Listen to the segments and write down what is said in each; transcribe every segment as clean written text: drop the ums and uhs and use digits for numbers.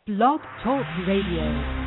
Blog Talk Radio.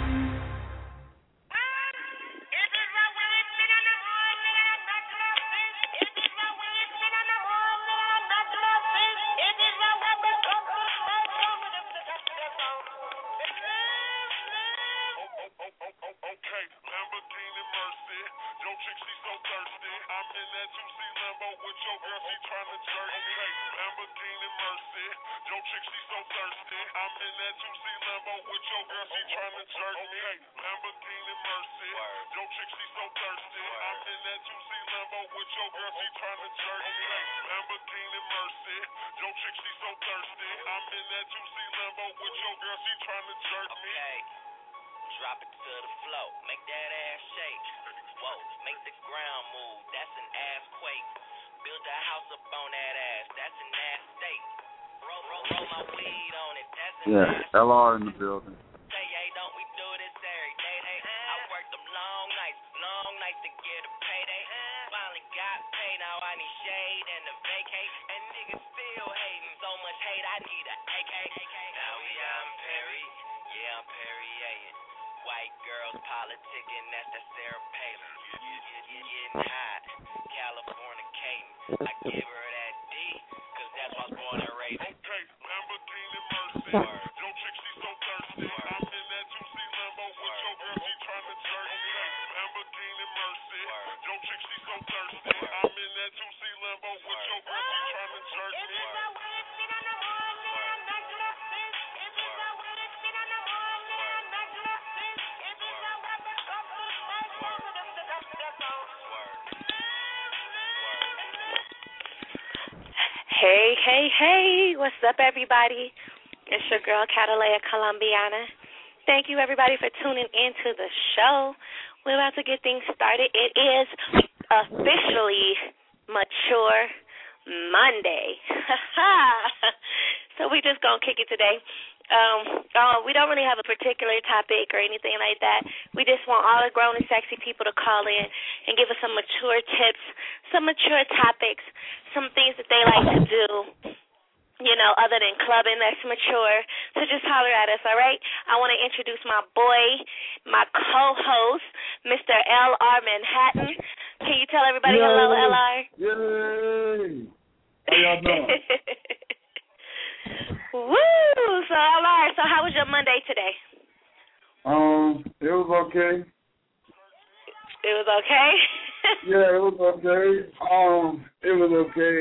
Yeah, LR in the building. Hey, what's up, everybody? It's your girl, Catalea Colombiana. Thank you, everybody, for tuning into the show. We're about to get things started. It is officially Mature Monday. So we just going to kick it today. We don't really have a particular topic or anything like that. We just want all the grown and sexy people to call in and give us some mature tips, some mature topics, some things that they like to do, you know, other than clubbing that's mature. So just holler at us, all right? I want to introduce my boy, my co-host, Mr. L.R. Manhattan. Can you tell everybody hello, L.R.? Yay! How y'all doing? Woo! So, L.R., so how was your Monday today? It was okay. It was okay? Yeah, it was okay. It was okay.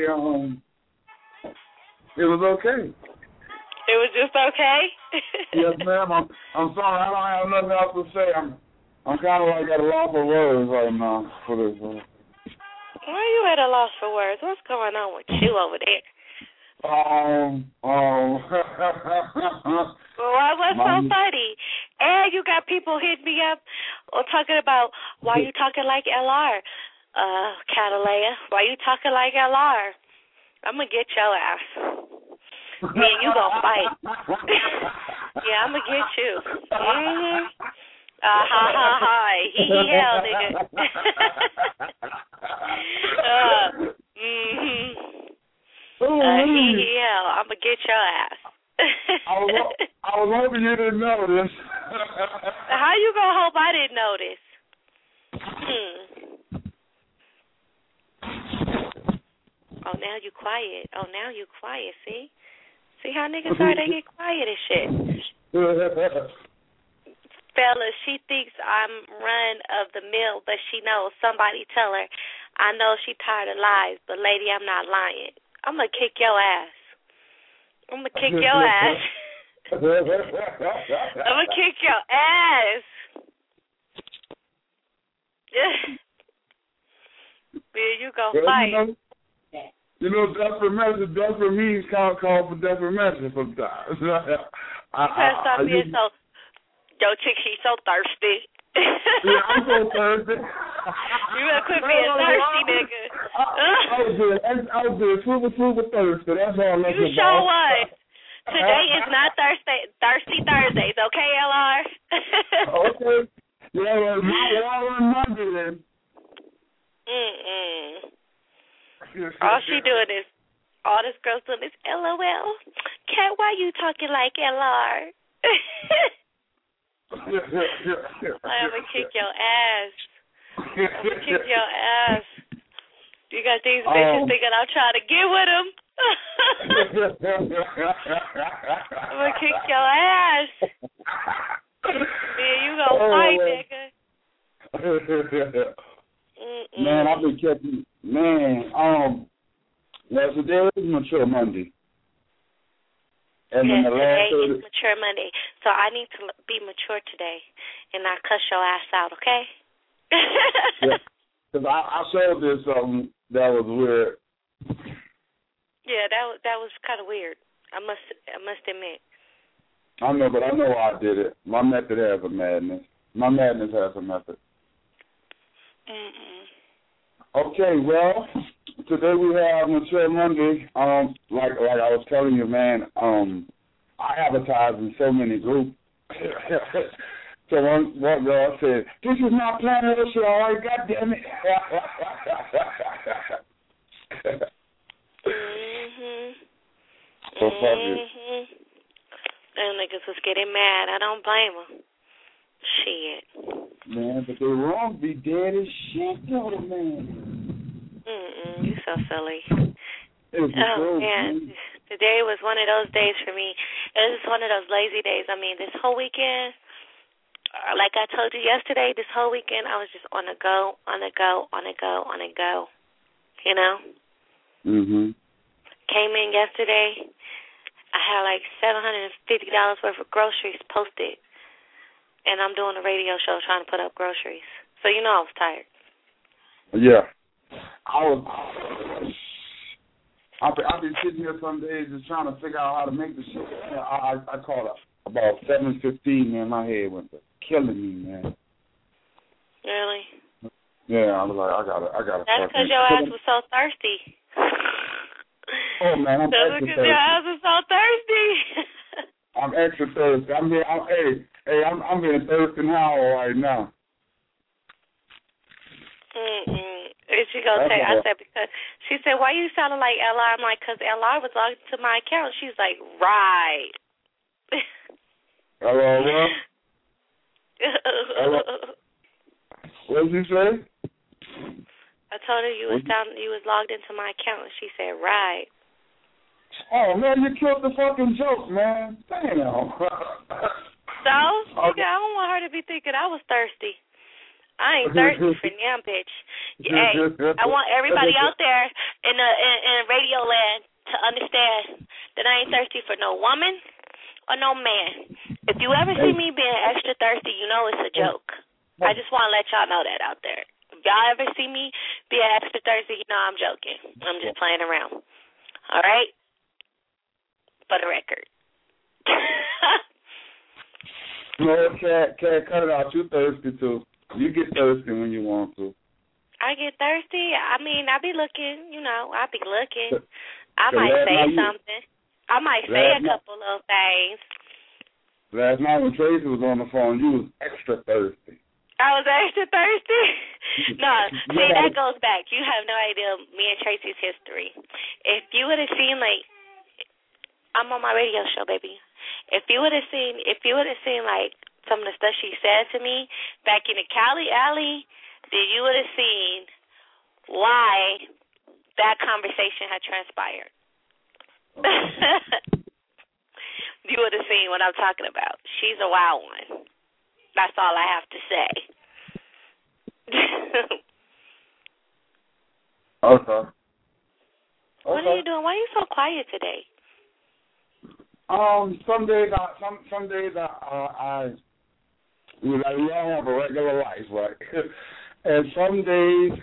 It was okay. It was just okay? Yes, ma'am. I'm sorry. I don't have nothing else to say. I'm kind of like at a loss for words right now for this. Why are you at a loss for words? What's going on with you over there? Well, what's so funny? And you got people hitting me up or talking about why you talking like LR, Catalea. Why you talking like LR? I'm gonna get your ass. Me and you gonna fight. Yeah, I'm gonna get you. Mm-hmm. Hell, nigga. Hell, I'm gonna get your ass. I was hoping you didn't notice. How you gonna hope I didn't notice? Oh, now you quiet. See how niggas are? They get quiet and shit. Fellas, she thinks I'm run of the mill, but she knows. Somebody tell her. I know she tired of lies, but lady, I'm not lying. I'm gonna kick your ass. I'm gonna kick your ass. Yeah, you gonna fight. You know, desperate means call for defamation sometimes. Stop being so. Yo, chick, she's so thirsty. Yeah, I'm so thirsty. You better quit being thirsty, nigga. I was good. Super thirsty. That's all I'm You sure was. Today is not Thirsty Thursdays, okay, LR? Okay. Yeah, well, my water and Monday then. All she doing is, all this girl's doing is LOL. Cat, why you talking like LR? I'm gonna kick your ass. I'm gonna kick your ass. You got these bitches thinking I'm trying to get with them. I'm gonna kick your ass. Man, you gonna fight, nigga. Man, I've been catching. Man, well, today is Mature Monday. And yes, then the today last is Mature Monday. So I need to be mature today and not cuss your ass out, okay? Yeah, because I showed this something that was weird. Yeah, that was kind of weird. I must admit. I know, but I know why I did it. My method has a madness. My madness has a method. Okay, well, today we have Mature Monday. Like I was telling you, man, I advertise in so many groups. So one girl said, "This is not Planet Ocean, all right, goddamn it." So fuck it. Them niggas was getting mad. I don't blame them. Shit. Man, but they wrong. Be dead as shit, though, man. You so silly. Oh, man. Today was one of those days for me. It was one of those lazy days. I mean, this whole weekend, like I told you yesterday, this whole weekend I was just on the go, on the go, on the go, on the go. You know? Came in yesterday. I had like $750 worth of groceries posted. And I'm doing a radio show trying to put up groceries. So you know I was tired. Yeah. I've been sitting here some days just trying to figure out how to make the shit. I called up about 7:15, man. My head went to killing me, man. Really? Yeah, I was like, I gotta. That's because your ass was so thirsty. Oh man, I'm extra thirsty. Because your ass was so thirsty. I'm extra thirsty. I'm getting thirsty now right now. She gonna say, I said, because she said, why you sounding like LR? I'm like, because LR was logged to my account. She's like, right. Hello. What did you say? I told her you was logged into my account, and she said, right. Oh man, you killed the fucking joke, man. Damn. So? Okay, I don't want her to be thinking I was thirsty. I ain't thirsty for damn bitch. Hey, I want everybody out there in radio land to understand that I ain't thirsty for no woman or no man. If you ever see me being extra thirsty, you know it's a joke. I just want to let y'all know that out there. If y'all ever see me being extra thirsty, you know I'm joking. I'm just playing around. All right? For the record. No, cat, cut it out. You thirsty too. You get thirsty when you want to. I get thirsty. I mean, I be looking, I be looking. I might say something. I might say a couple little things. Last night when Tracy was on the phone, you was extra thirsty. I was extra thirsty? No, see, that goes back. You have no idea me and Tracy's history. If you would have seen, like, I'm on my radio show, baby. If you would have seen, like, some of the stuff she said to me back in the Cali Alley, then you would have seen why that conversation had transpired. You would have seen what I'm talking about. She's a wild one. That's all I have to say. Okay. What are you doing? Why are you so quiet today? Some days we all have a regular life, right? And some days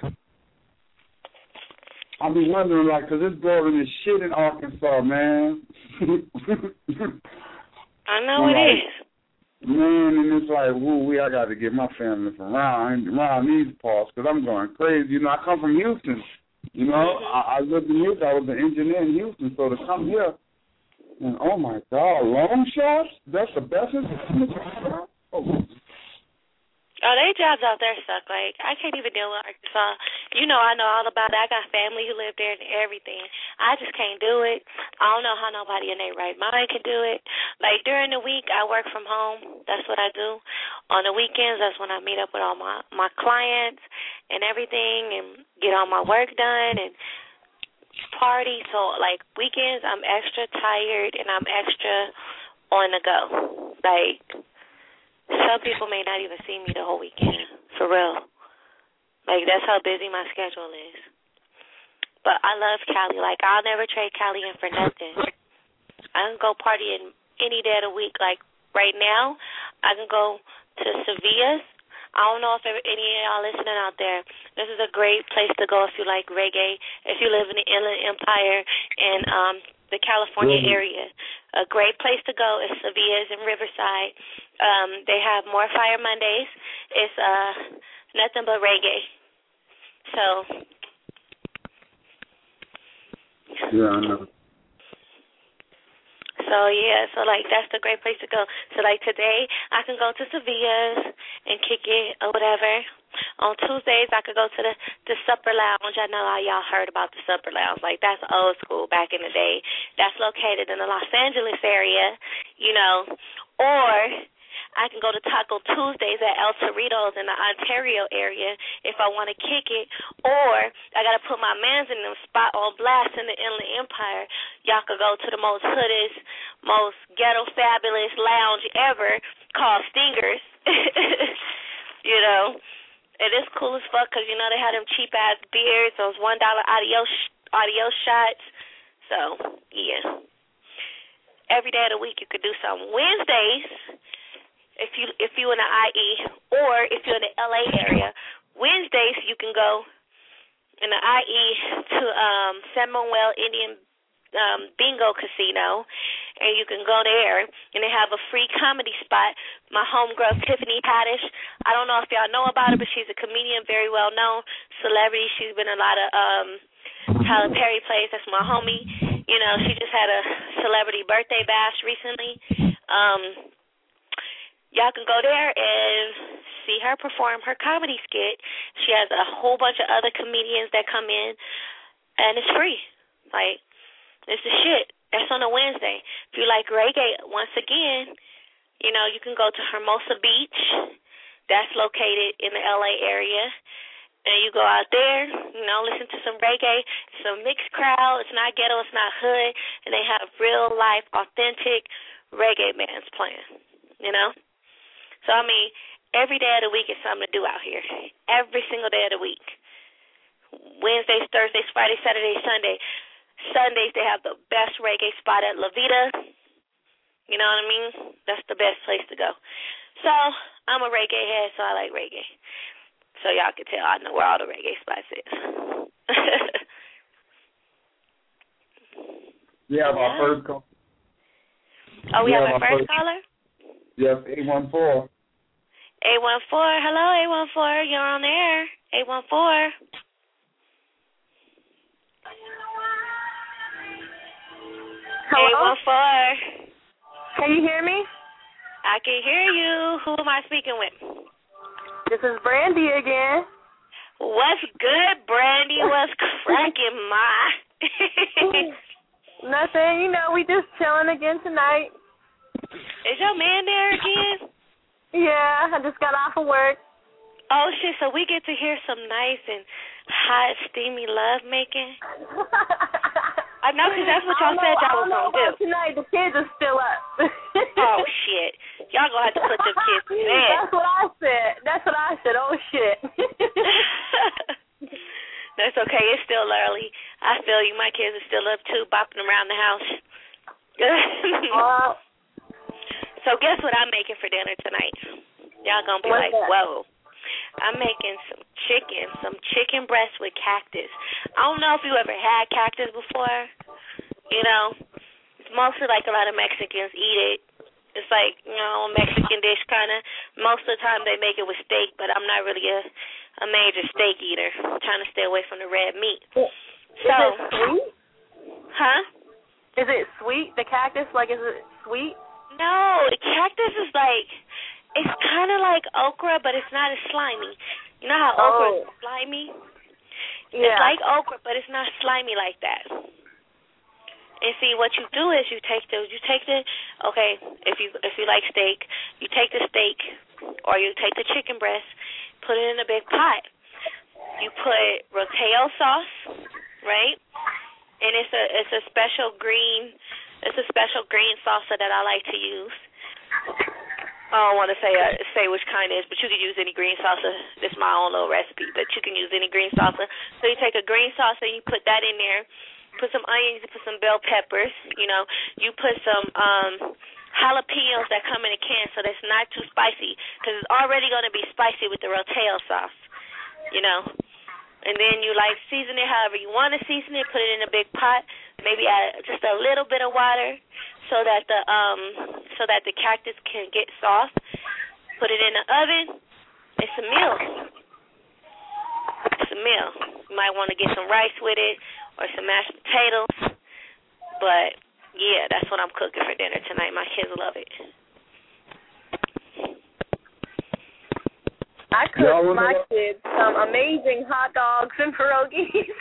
I be wondering, like, 'cause it's blowing this shit in Arkansas, man. I know it is. Man, and it's like, I got to get my family from around these parts, 'cause I'm going crazy. I come from Houston. I lived in Houston. I was an engineer in Houston, so to come here, and oh my God, long shots? That's the best. Oh, they jobs out there suck. Like, I can't even deal with Arkansas. I know all about it. I got family who live there and everything. I just can't do it. I don't know how nobody in their right mind can do it. Like, during the week, I work from home. That's what I do. On the weekends, that's when I meet up with all my clients and everything and get all my work done and party. So, like, weekends, I'm extra tired and I'm extra on the go. Like, some people may not even see me the whole weekend, for real. Like, that's how busy my schedule is. But I love Cali. Like, I'll never trade Cali in for nothing. I can go partying any day of the week. Like, right now, I can go to Sevilla's. I don't know if any of y'all listening out there, this is a great place to go if you like reggae, if you live in the Inland Empire and the California area. A great place to go is Sevilla's in Riverside. They have More Fire Mondays. It's nothing but reggae. So. Yeah, I know. So, yeah, like, that's the great place to go. So, like, today I can go to Sevilla's and kick it or whatever. On Tuesdays, I could go to the Supper Lounge. I know all y'all heard about the Supper Lounge. Like, that's old school back in the day. That's located in the Los Angeles area, you know. Or I can go to Taco Tuesdays at El Torito's in the Ontario area if I want to kick it. Or I got to put my mans in the spot on blast in the Inland Empire. Y'all could go to the most hoodest, most ghetto fabulous lounge ever called Stingers. You know. And it's cool as fuck because, you know, they had them cheap-ass beers, those $1 adios shots. So, yeah. Every day of the week you could do something. Wednesdays, if you in the IE, or if you're in the LA area, Wednesdays you can go in the IE to San Manuel Indian Bingo Casino, and you can go there, and they have a free comedy spot. My homegirl, Tiffany Haddish, I don't know if y'all know about her, but she's a comedian, very well-known celebrity. She's been in a lot of Tyler Perry plays. That's my homie. You know, she just had a celebrity birthday bash recently. Y'all can go there and see her perform her comedy skit. She has a whole bunch of other comedians that come in, and it's free. Like, it's the shit. That's on a Wednesday. If you like reggae, once again, you know, you can go to Hermosa Beach. That's located in the LA area. And you go out there, you know, listen to some reggae. It's a mixed crowd. It's not ghetto. It's not hood. And they have real-life, authentic reggae bands playing, you know? So, I mean, every day of the week is something to do out here. Every single day of the week. Wednesdays, Thursdays, Fridays, Saturdays, Sundays, they have the best reggae spot at La Vida. You know what I mean? That's the best place to go. So, I'm a reggae head, so I like reggae. So y'all can tell I know where all the reggae spots is. We have our first caller. Oh, we have our first caller? Yes, 814. 814. Hello, 814. You're on air. 814. Hello? 814. Can you hear me? I can hear you. Who am I speaking with? This is Brandy again. What's good, Brandy? What's cracking, ma? Nothing. You know, we just chilling again tonight. Is your man there again? Yeah, I just got off of work. Oh, shit, so we get to hear some nice and hot, steamy love making? I know, because that's what y'all said y'all was going to do. Tonight, the kids are still up. Oh, shit. Y'all going to have to put them kids to bed. That's what I said. Oh, shit. That's okay. It's still early. I feel you. My kids are still up, too, bopping around the house. So guess what I'm making for dinner tonight? Y'all going to be like, whoa. I'm making some chicken breast with cactus. I don't know if you ever had cactus before. You know, it's mostly like a lot of Mexicans eat it. It's like, you know, a Mexican dish kind of. Most of the time they make it with steak, but I'm not really a major steak eater. I'm trying to stay away from the red meat. Is it sweet? Huh? Is it sweet, the cactus? Like, is it sweet? No, the cactus is like... It's kind of like okra, but it's not as slimy. You know how okra is slimy? Yeah. It's like okra, but it's not slimy like that. And see, what you do is you take the okay, if you like steak, you take the steak or you take the chicken breast, put it in a big pot. You put Roteo sauce, right? And it's a special green salsa that I like to use. I don't want to say which kind it is, but you can use any green salsa. This is my own little recipe, but you can use any green salsa. So you take a green salsa and you put that in there. Put some onions, you put some bell peppers. You put some jalapenos that come in a can, so that's not too spicy, because it's already going to be spicy with the Roteo sauce. And then you season it however you want to season it. Put it in a big pot. Maybe add just a little bit of water so that the cactus can get soft. Put it in the oven. It's a meal. You might want to get some rice with it or some mashed potatoes. But yeah, that's what I'm cooking for dinner tonight. My kids love it. I cooked my kids some amazing hot dogs and pierogies.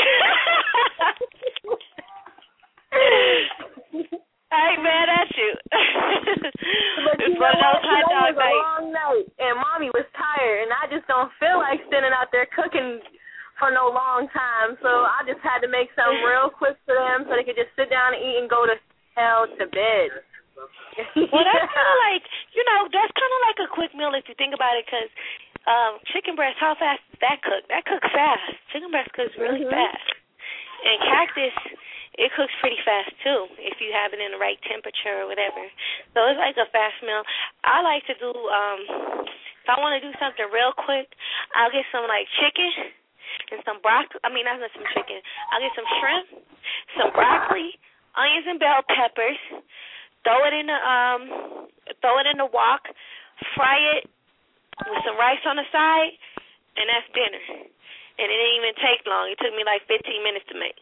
I ain't mad at you. But it's one of those hot dog nights. It was a long night, and Mommy was tired, and I just don't feel like standing out there cooking for no long time. So I just had to make something real quick for them so they could just sit down and eat and go to hell to bed. Well, that's kind of like, that's kind of like a quick meal if you think about it, because chicken breast, how fast does that cook? That cooks fast. Chicken breast cooks really fast. And cactus, it cooks pretty fast, too, if you have it in the right temperature or whatever. So it's like a fast meal. I like to do, if I want to do something real quick, I'll get some, chicken and some broccoli. I mean, not some chicken. I'll get some shrimp, some broccoli, onions and bell peppers, throw it in the wok, fry it with some rice on the side, and that's dinner. And it didn't even take long. It took me 15 minutes to make.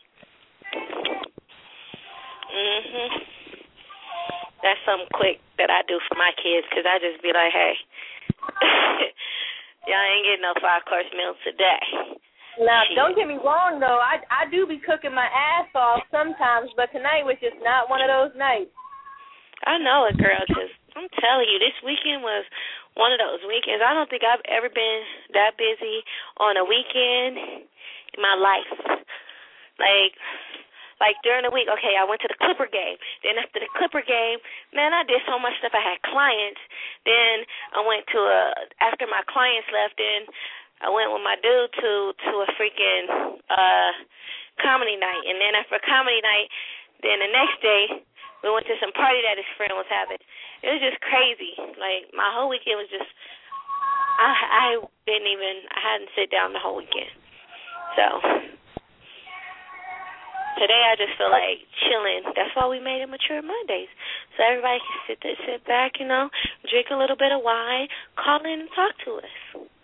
That's something quick that I do for my kids, because I just be like, hey, y'all ain't getting no 5-course meal today. Now, don't get me wrong, though. I do be cooking my ass off sometimes, but tonight was just not one of those nights. I know it, girl, because I'm telling you, this weekend was one of those weekends. I don't think I've ever been that busy on a weekend in my life. Like during the week, okay, I went to the Clipper game. Then after the Clipper game, man, I did so much stuff. I had clients. Then I went to after my clients left, then I went with my dude to a freaking comedy night. And then after comedy night, then the next day, we went to some party that his friend was having. It was just crazy. My whole weekend was just, I hadn't sit down the whole weekend. So today I just feel like chilling. That's why we made it Mature Mondays. So everybody can sit back, drink a little bit of wine, call in and talk to us.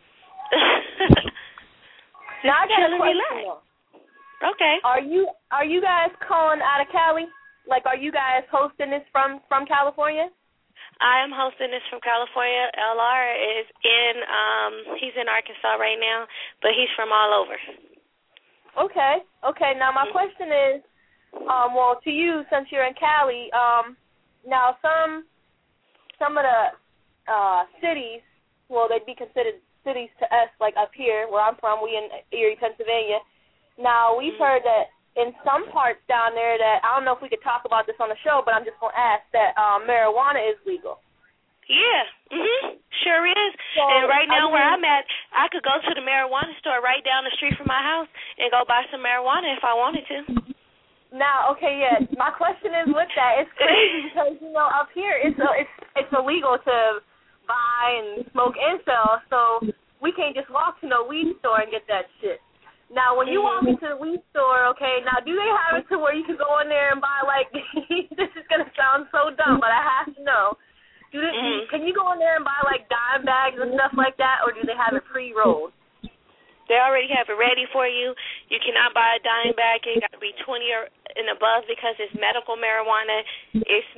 Now I got a question. Okay. Are you guys calling out of Cali? Are you guys hosting this from California? I am hosting this from California. LR is he's in Arkansas right now, but he's from all over. Okay. Now my question is, to you, since you're in Cali, now some of the cities, they'd be considered cities to us, up here where I'm from. We in Erie, Pennsylvania. Now we've heard that in some parts down there that, I don't know if we could talk about this on the show, but I'm just going to ask that marijuana is legal. Yeah, sure is. So, and right now where I'm at, I could go to the marijuana store right down the street from my house and go buy some marijuana if I wanted to. Now, okay, yeah, my question is with that, it's crazy because, up here it's illegal to buy and smoke and sell, so we can't just walk to no weed store and get that shit. Now, when you walk into the weed store, okay, now do they have it to where you can go in there and buy, this is going to sound so dumb, but I have to know. Can you go in there and buy, dime bags and stuff like that, or do they have it pre-rolled? They already have it ready for you. You cannot buy a dime bag. It got to be 20 or and above because it's medical marijuana. It's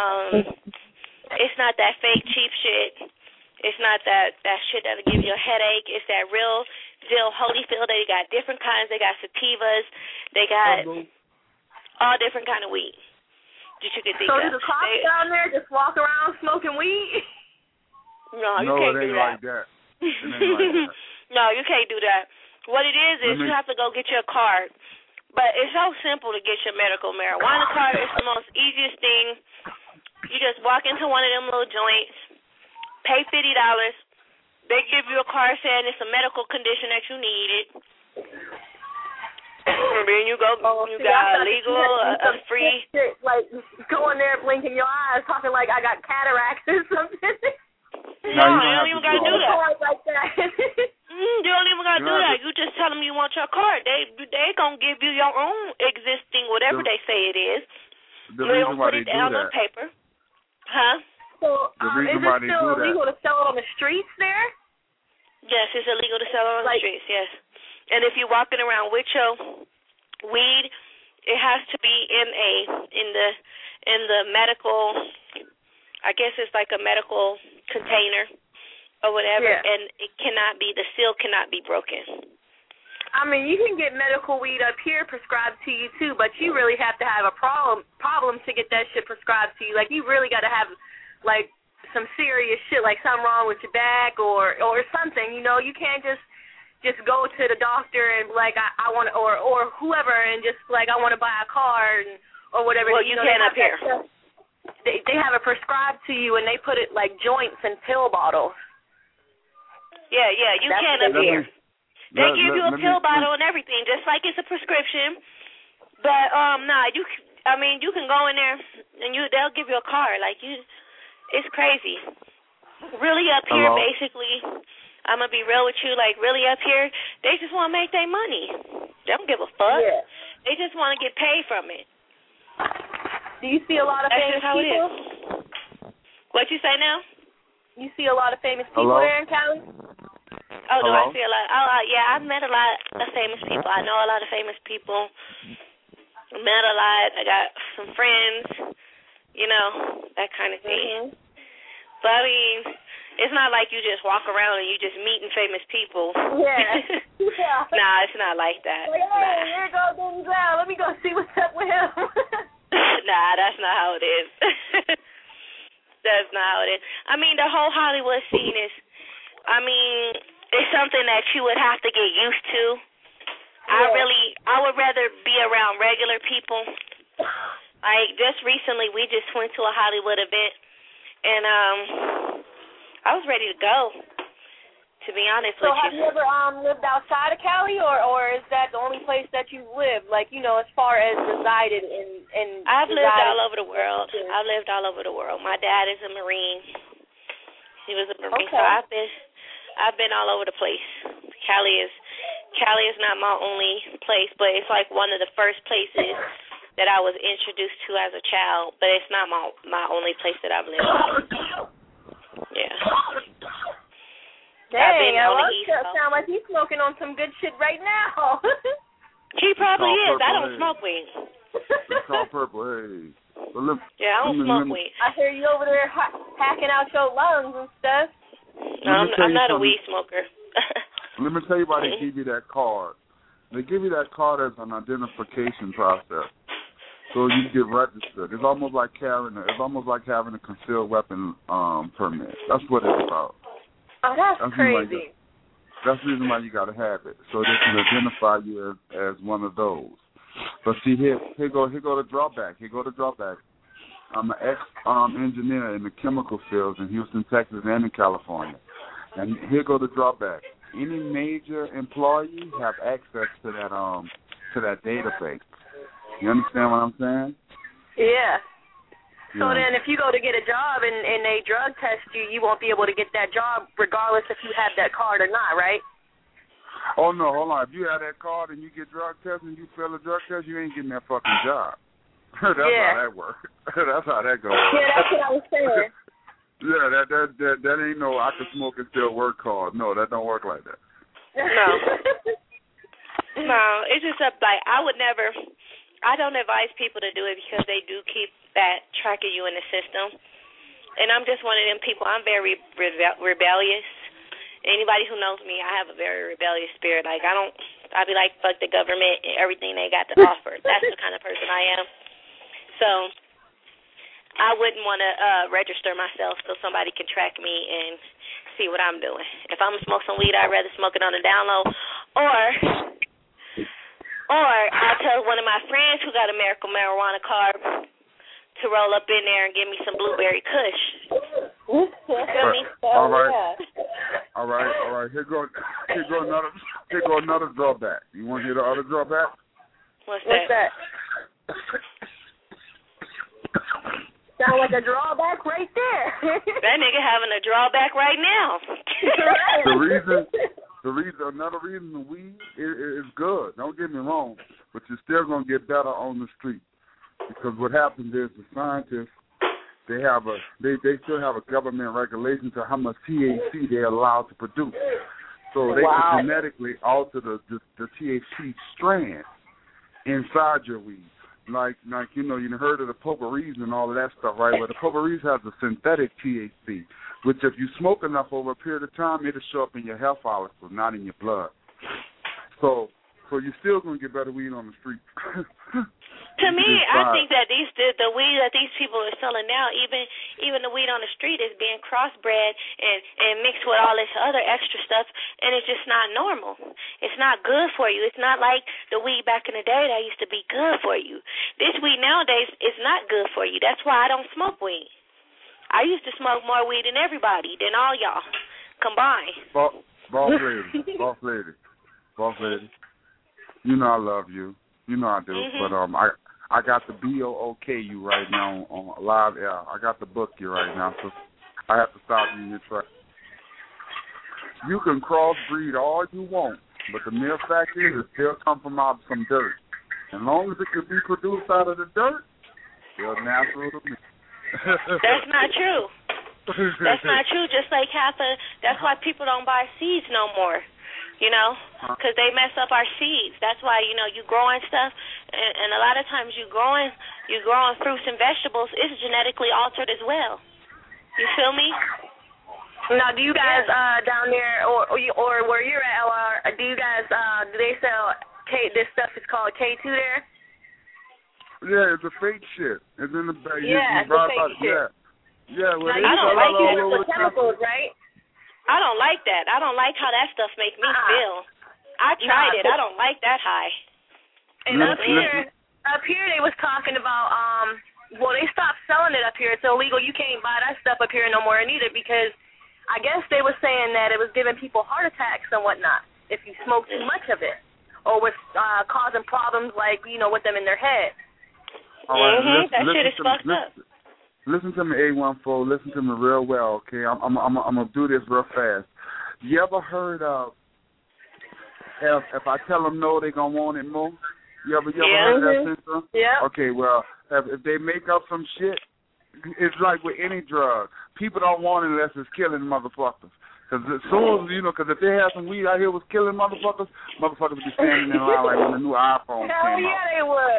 not that fake cheap shit. It's not that shit that'll give you a headache. It's that real deal Holyfield. They got different kinds. They got sativas. They got all different kind of weed that you could think of. So do the cops down there just walk around smoking weed? No, you can't do that. Like that. It ain't like that. No, you can't do that. What it is you have to go get your card. But it's so simple to get your medical marijuana card. It's the most easiest thing. You just walk into one of them little joints, pay $50. They give you a card saying it's a medical condition that you need it. And then you go, you got a legal, a free. Shit, like, go in there blinking your eyes, talking like I got cataracts or something. No, you don't even got to do that. Like that. You don't even got to do that. You just tell them you want your card. They going to give you your own existing, whatever they say it is. They'll put it down on paper. Huh? So, is it still illegal to sell it on the streets there? Yes, it's illegal to sell it on the streets, yes. And if you're walking around with your weed, it has to be in the medical, I guess it's like a medical container or whatever, and it cannot be, the seal cannot be broken. I mean, you can get medical weed up here prescribed to you too, but you really have to have a problem to get that shit prescribed to you. Like, you really got to have like some serious shit, like something wrong with your back or something. You know, you can't just go to the doctor and like I want to, or whoever, and just like I want to buy a car or whatever. Well, you can up here. They have it prescribed to you, and they put it like joints and pill bottles. Yeah, you can up here. They give you a pill bottle and everything, just like it's a prescription. But you can go in there and they'll give you a card. Like it's crazy. Really up here, basically. I'm gonna be real with you. Like really up here, they just want to make their money. They don't give a fuck. Yeah. They just want to get paid from it. Do you see a lot of famous people? What you say now? You see a lot of famous people there in Cali? Oh, do I see a lot? Yeah, I've met a lot of famous people. I know a lot of famous people. Met a lot. I got some friends, you know, that kind of thing. Mm-hmm. But, I mean, it's not like you just walk around and you just meeting famous people. Yeah. Nah, it's not like that. Like, hey, here goes Denzel. Let me go see what's up with him. Nah, that's not how it is. That's not how it is. I mean, the whole Hollywood scene is, it's something that you would have to get used to. Yeah. I would rather be around regular people. Like, just recently, we just went to a Hollywood event, and I was ready to go, to be honest with you. So have you ever lived outside of Cali, or is that the only place that you lived? Like, you know, as far as resided in I've lived all over the world. I've lived all over the world. My dad is a Marine. He was a Marine, so I've been all over the place. Cali is not my only place, but it's like one of the first places that I was introduced to as a child, but it's not my only place that I've lived. Yeah. Dang, sound like he's smoking on some good shit right now. He probably is. I don't smoke weed. It's called Purple Haze. Yeah, I don't smoke weed. I hear you over there hacking out your lungs and stuff. No, I'm not a weed smoker. Let me tell you why they give you that card. They give you that card as an identification process, so you get registered. It's almost like having a concealed weapon permit. That's what it's about. Oh, that's crazy. That's the reason why you got to have it, so they can identify you as one of those. But see, here go the drawback. I'm an ex-engineer in the chemical fields in Houston, Texas, and in California. And here go the drawback. Any major employee have access to that database. You understand what I'm saying? Yeah. So then if you go to get a job and they drug test you, you won't be able to get that job regardless if you have that card or not, right? Oh, no, hold on. If you have that card and you get drug tested and you fail a drug test, you ain't getting that fucking job. That's how that works. That's how that goes. Yeah, that's what I was saying. Yeah, that ain't no I can smoke and still work card. No, that don't work like that. No. No, it's just I don't advise people to do it because they do keep that track of you in the system. And I'm just one of them people. I'm very rebellious. Anybody who knows me, I have a very rebellious spirit. Like, I'll be like, fuck the government and everything they got to offer. That's the kind of person I am. So I wouldn't want to register myself so somebody can track me and see what I'm doing. If I'm going to smoke some weed, I'd rather smoke it on the down low. Or I'll tell one of my friends who got a medical marijuana card to roll up in there and give me some blueberry kush. Feel me? All right. Here go another drawback. You want to hear the other drawback? What's that? Sound like a drawback right there. That nigga having a drawback right now. Another reason the weed is good. Don't get me wrong, but you're still gonna get better on the street because what happens is the scientists they still have a government regulation to how much THC they're allowed to produce. So they can genetically alter the THC strand inside your weed. Like you heard of the potpourris and all of that stuff, right? Well, the potpourris has a synthetic THC, which if you smoke enough over a period of time, it'll show up in your hair follicles, not in your blood. So you're still gonna get better weed on the street. To me, I think that the weed that these people are selling now, even the weed on the street is being crossbred and mixed with all this other extra stuff, and it's just not normal. It's not good for you. It's not like the weed back in the day that used to be good for you. This weed nowadays is not good for you. That's why I don't smoke weed. I used to smoke more weed than everybody, than all y'all combined. Boss lady. You know I love you. You know I do. But I got the BOOK you right now on live air. I got the book you right now, so I have to stop you in your track. You can crossbreed all you want, but the mere fact is it still come from out of some dirt. As long as it can be produced out of the dirt, they're natural to me. That's not true. That's not true. Just like that's why people don't buy seeds no more. Because they mess up our seeds. That's why, you growing stuff, and a lot of times you growing fruits and vegetables, it's genetically altered as well. You feel me? Now, do you guys down there, or where you're at, LR, do you guys, do they sell this stuff is called K2 there? Yeah, it's a fake shit. It's in the bag. Yeah, it's a fake shit. Yeah, well, I don't like it. It's the chemicals, right? I don't like that. I don't like how that stuff makes me feel. I tried it. I don't like that high. And up here they was talking about, they stopped selling it up here. It's illegal. You can't buy that stuff up here no more neither because I guess they were saying that it was giving people heart attacks and whatnot if you smoke too much of it or was causing problems like, with them in their head. That shit is fucked up. Listen to me, A14. Listen to me real well, okay? I'm gonna do this real fast. You ever heard of if I tell them no, they gonna want it more? You ever heard that syndrome? Yeah. Okay, well, if they make up some shit, it's like with any drug. People don't want it unless it's killing motherfuckers. Because as soon as, because if they had some weed out here was killing motherfuckers would be standing in line like when the new iPhone came out. Hell yeah, they would.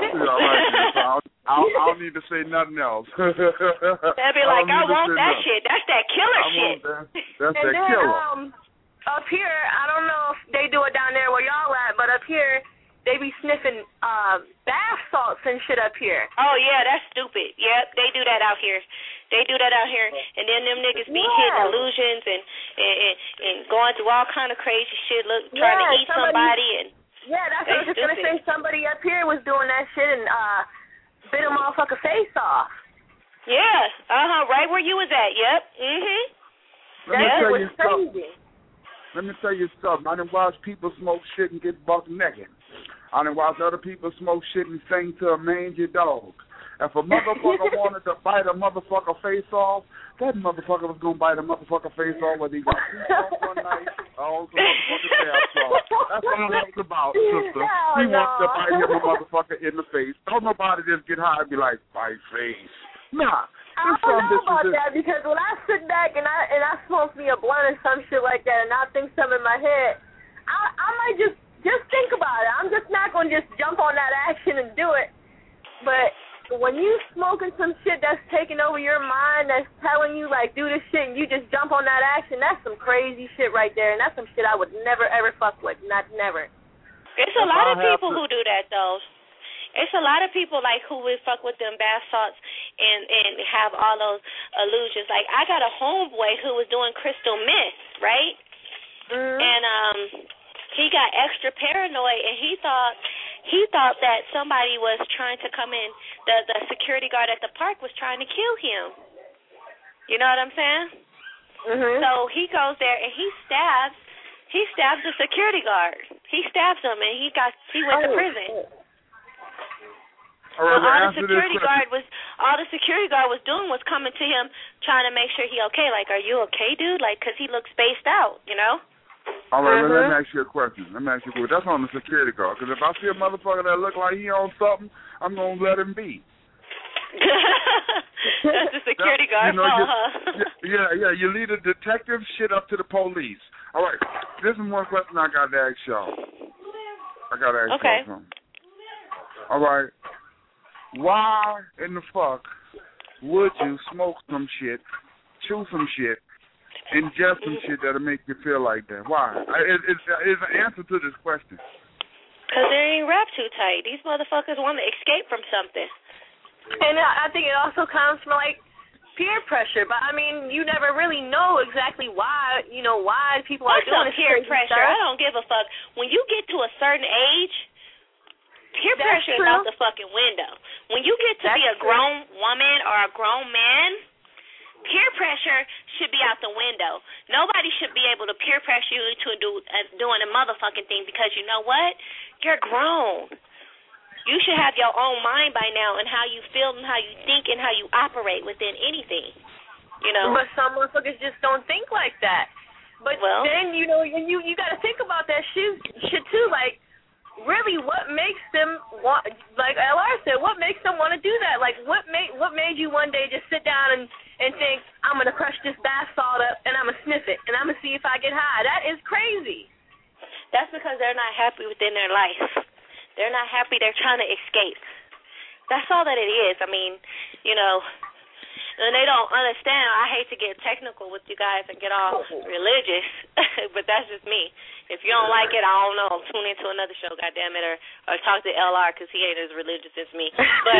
I don't need to say nothing else. They'll be like, I want that shit. That's that killer shit. That's that killer. Up here, I don't know if they do it down there where y'all at, but up here, they be sniffing bath salts and shit up here. Oh, yeah, that's stupid. Yep, they do that out here. And then them niggas be hitting illusions and going through all kind of crazy shit, trying to eat somebody. Yeah, that's what I was just going to say. Somebody up here was doing that shit and bit a motherfucker face off. Yeah, right where you was at, yep. That was crazy. Let me tell you something. I done watched people smoke shit and get buck naked. I done watched other people smoke shit and sing to a mangy dog. If a motherfucker wanted to bite a motherfucker face off, that motherfucker was going to bite a mother face off whether he got teeth off one night or some motherfucking ass off. That's what it's about, sister. He wants to bite him a motherfucker in the face. Don't nobody just get high and be like, bite face. Nah. I don't know about that because when I sit back and I smoke me a blunt or some shit like that and I think something in my head, I might just think about it. I'm just not going to just jump on that action and do it. But when you smoking some shit that's taking over your mind, that's telling you, like, do this shit, and you just jump on that action, that's some crazy shit right there, and that's some shit I would never, ever fuck with. Never. There's a lot of people who do that, though. It's a lot of people like who would fuck with them bath salts and have all those illusions. Like I got a homeboy who was doing crystal meth, right? And he got extra paranoid, and he thought that somebody was trying to come in. The security guard at the park was trying to kill him. You know what I'm saying? So he goes there and he stabs the security guard. He stabs him, and he went to prison. All the security guard was doing was coming to him, trying to make sure he okay. Like, are you okay, dude? Like, 'cause he looks spaced out, you know? All right, let me ask you a question. That's on the security guard. Because if I see a motherfucker that look like he on something, I'm going to let him be. That's the security guard fault, huh? Yeah, you lead a detective shit up to the police. All right, this is one question I got to ask y'all. Y'all something. All right, why in the fuck would you smoke some shit, chew some shit, ingest some shit that'll make you feel like that? Why? Is an answer to this question. Because they ain't wrapped too tight. These motherfuckers want to escape from something. And I think it also comes from, like, peer pressure. But, I mean, you never really know exactly why people are doing this peer pressure? Stuff. I don't give a fuck. When you get to a certain age, peer pressure is out the fucking window. When you get to be a grown woman or a grown man, peer pressure should be out the window. Nobody should be able to peer pressure you into doing a motherfucking thing because you know what? You're grown. You should have your own mind by now and how you feel and how you think and how you operate within anything, you know. But some motherfuckers just don't think like that. But then, you got to think about that shit too. Like, really, what makes them want, like LR said, what makes them want to do that? Like, what made you one day just sit down and think, I'm going to crush this bath salt up and I'm going to sniff it and I'm going to see if I get high? That is crazy. That's because they're not happy within their life. They're not happy. They're trying to escape. That's all that it is. I mean, you know, and they don't understand. I hate to get technical with you guys and get all religious, but that's just me. If you don't like it, I don't know. Tune into another show, goddammit, or talk to LR because he ain't as religious as me.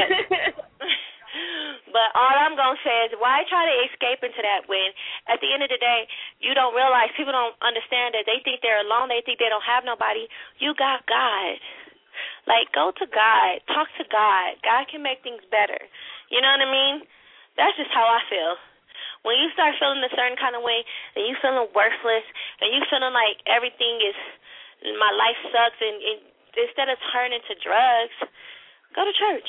But all I'm going to say is why try to escape into that when at the end of the day, you don't realize, people don't understand that they think they're alone. They think they don't have nobody. You got God. Like, go to God. Talk to God. God can make things better. You know what I mean? That's just how I feel. When you start feeling a certain kind of way and you feeling worthless and you feeling like everything is, my life sucks, and instead of turning to drugs, go to church.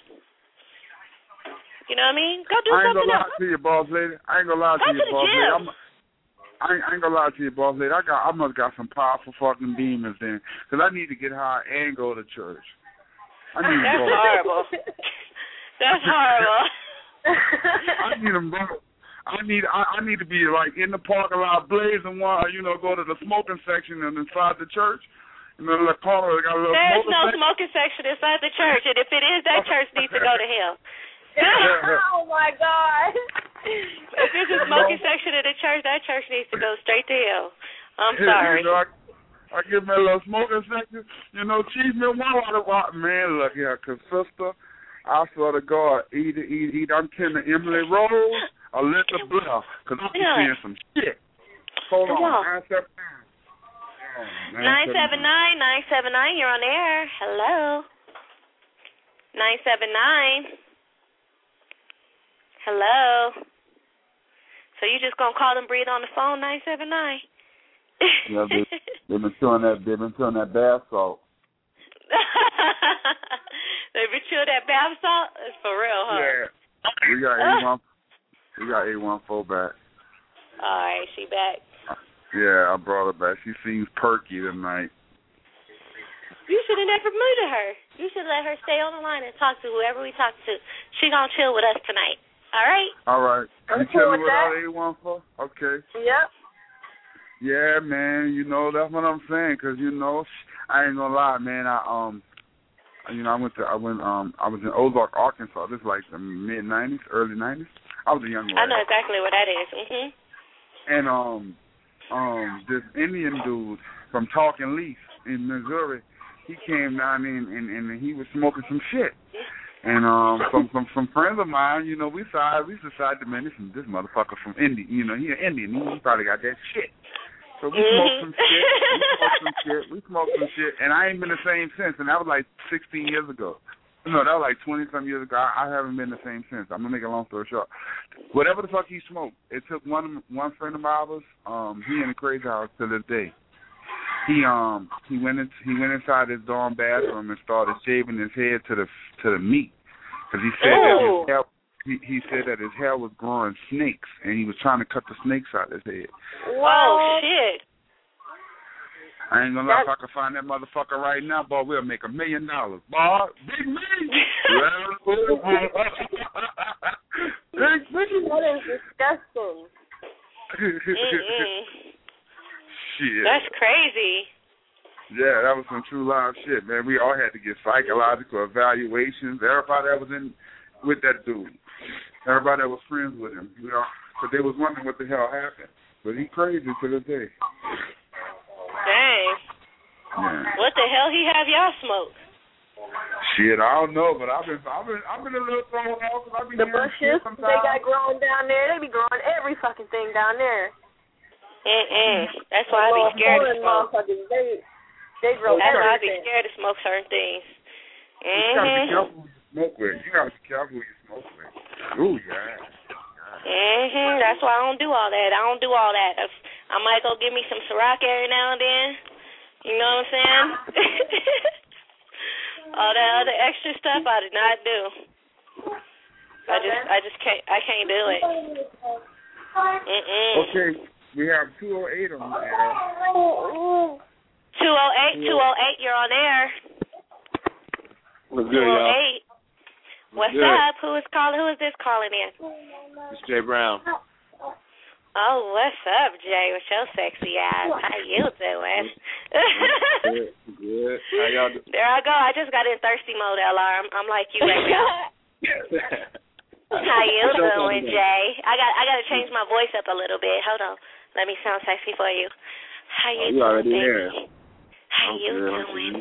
You know what I mean? Go do something else. I ain't gonna lie to you, boss lady. I ain't gonna lie to you, boss lady. I ain't gonna lie to you, boss lady. I must got some powerful fucking demons then, because I need to get high and go to church. That's horrible. That's horrible. I need them both. I need to be like in the parking lot blazing while go to the smoking section and inside the church. The corner got a little. There's no smoking section inside the church, and if it is, that church needs to go to hell. Oh my God! If there's a smoking section in the church, that church needs to go straight to hell. I'm sorry. I give me a little smoking section. Chief me one water, man. Look here, 'cause sister, I swear to God, either I'm killing Emily Rose or Linda Blair, 'cause I'm seeing some shit. Hold on, 979, you're on air. Hello. 979. Hello. So you just gonna call and breathe on the phone, 979? Yeah, they've been chewing that bath salt. They've been chewing that bath salt? It's for real, huh? Yeah. We got 814 back. All right, she back. Yeah, I brought her back. She seems perky tonight. You should have never muted her. You should let her stay on the line and talk to whoever we talk to. She gonna chill with us tonight. All right? All right. You chilling with our 814? Okay. Yep. Yeah, man. That's what I'm saying. 'Cause I ain't gonna lie, man. I was in Ozark, Arkansas. This is like the mid '90s, early '90s. I was a young lad. I know exactly what that is. And this Indian dude from Talking Leaf in Missouri, he came down and he was smoking some shit. And from friends of mine, you know, we decided, man, this motherfucker from India, you know, he an Indian, he probably got that shit. So we smoked some shit, and I ain't been the same since, and that was like 16 years ago. No, that was like 20-some years ago. I haven't been the same since. I'm going to make a long story short. Whatever the fuck he smoked, it took one friend of ours, he in the crazy house to this day. He went inside his dorm bathroom and started shaving his head to the meat, because he said that his hair, he said that his hair was growing snakes, and he was trying to cut the snakes out of his head. Whoa, shit! I ain't gonna lie, if I could find that motherfucker right now, boy, we'll make $1 million, boy. Big me. That is disgusting. Shit. That's crazy. Yeah, that was some true live shit, man. We all had to get psychological evaluations. Everybody that was in with that dude, everybody that was friends with him, you know, but they was wondering what the hell happened. But he crazy to this day. Dang. Yeah. What the hell he have y'all smoke? Shit, I don't know, but I've been a little thrown off because I be the bushes they got growing down there. They be growing every fucking thing down there. That's why I be scared to smoke. They grow That's why I everything. be scared to smoke certain things. You gotta be careful who you smoke with. You gotta be careful who you smoke with. Ooh, yeah. That's why I don't do all that. I might go give me some Ciroc every now and then. You know what I'm saying? All that other extra stuff I did not do. I just can't. I can't do it. Okay, we have 208 on the air. 208, you're on air. What's good, y'all? 208. What's up? Who is calling? Who is this calling in? It's Jay Brown. Oh, what's up, Jay? With your sexy eyes. How you doing? Good. How y'all doing? There I go. I just got in thirsty mode, LR. I'm like you right now. How you doing, Jay? I got to change my voice up a little bit. Hold on. Let me sound sexy for you. How you doing, already baby? there. How you doing?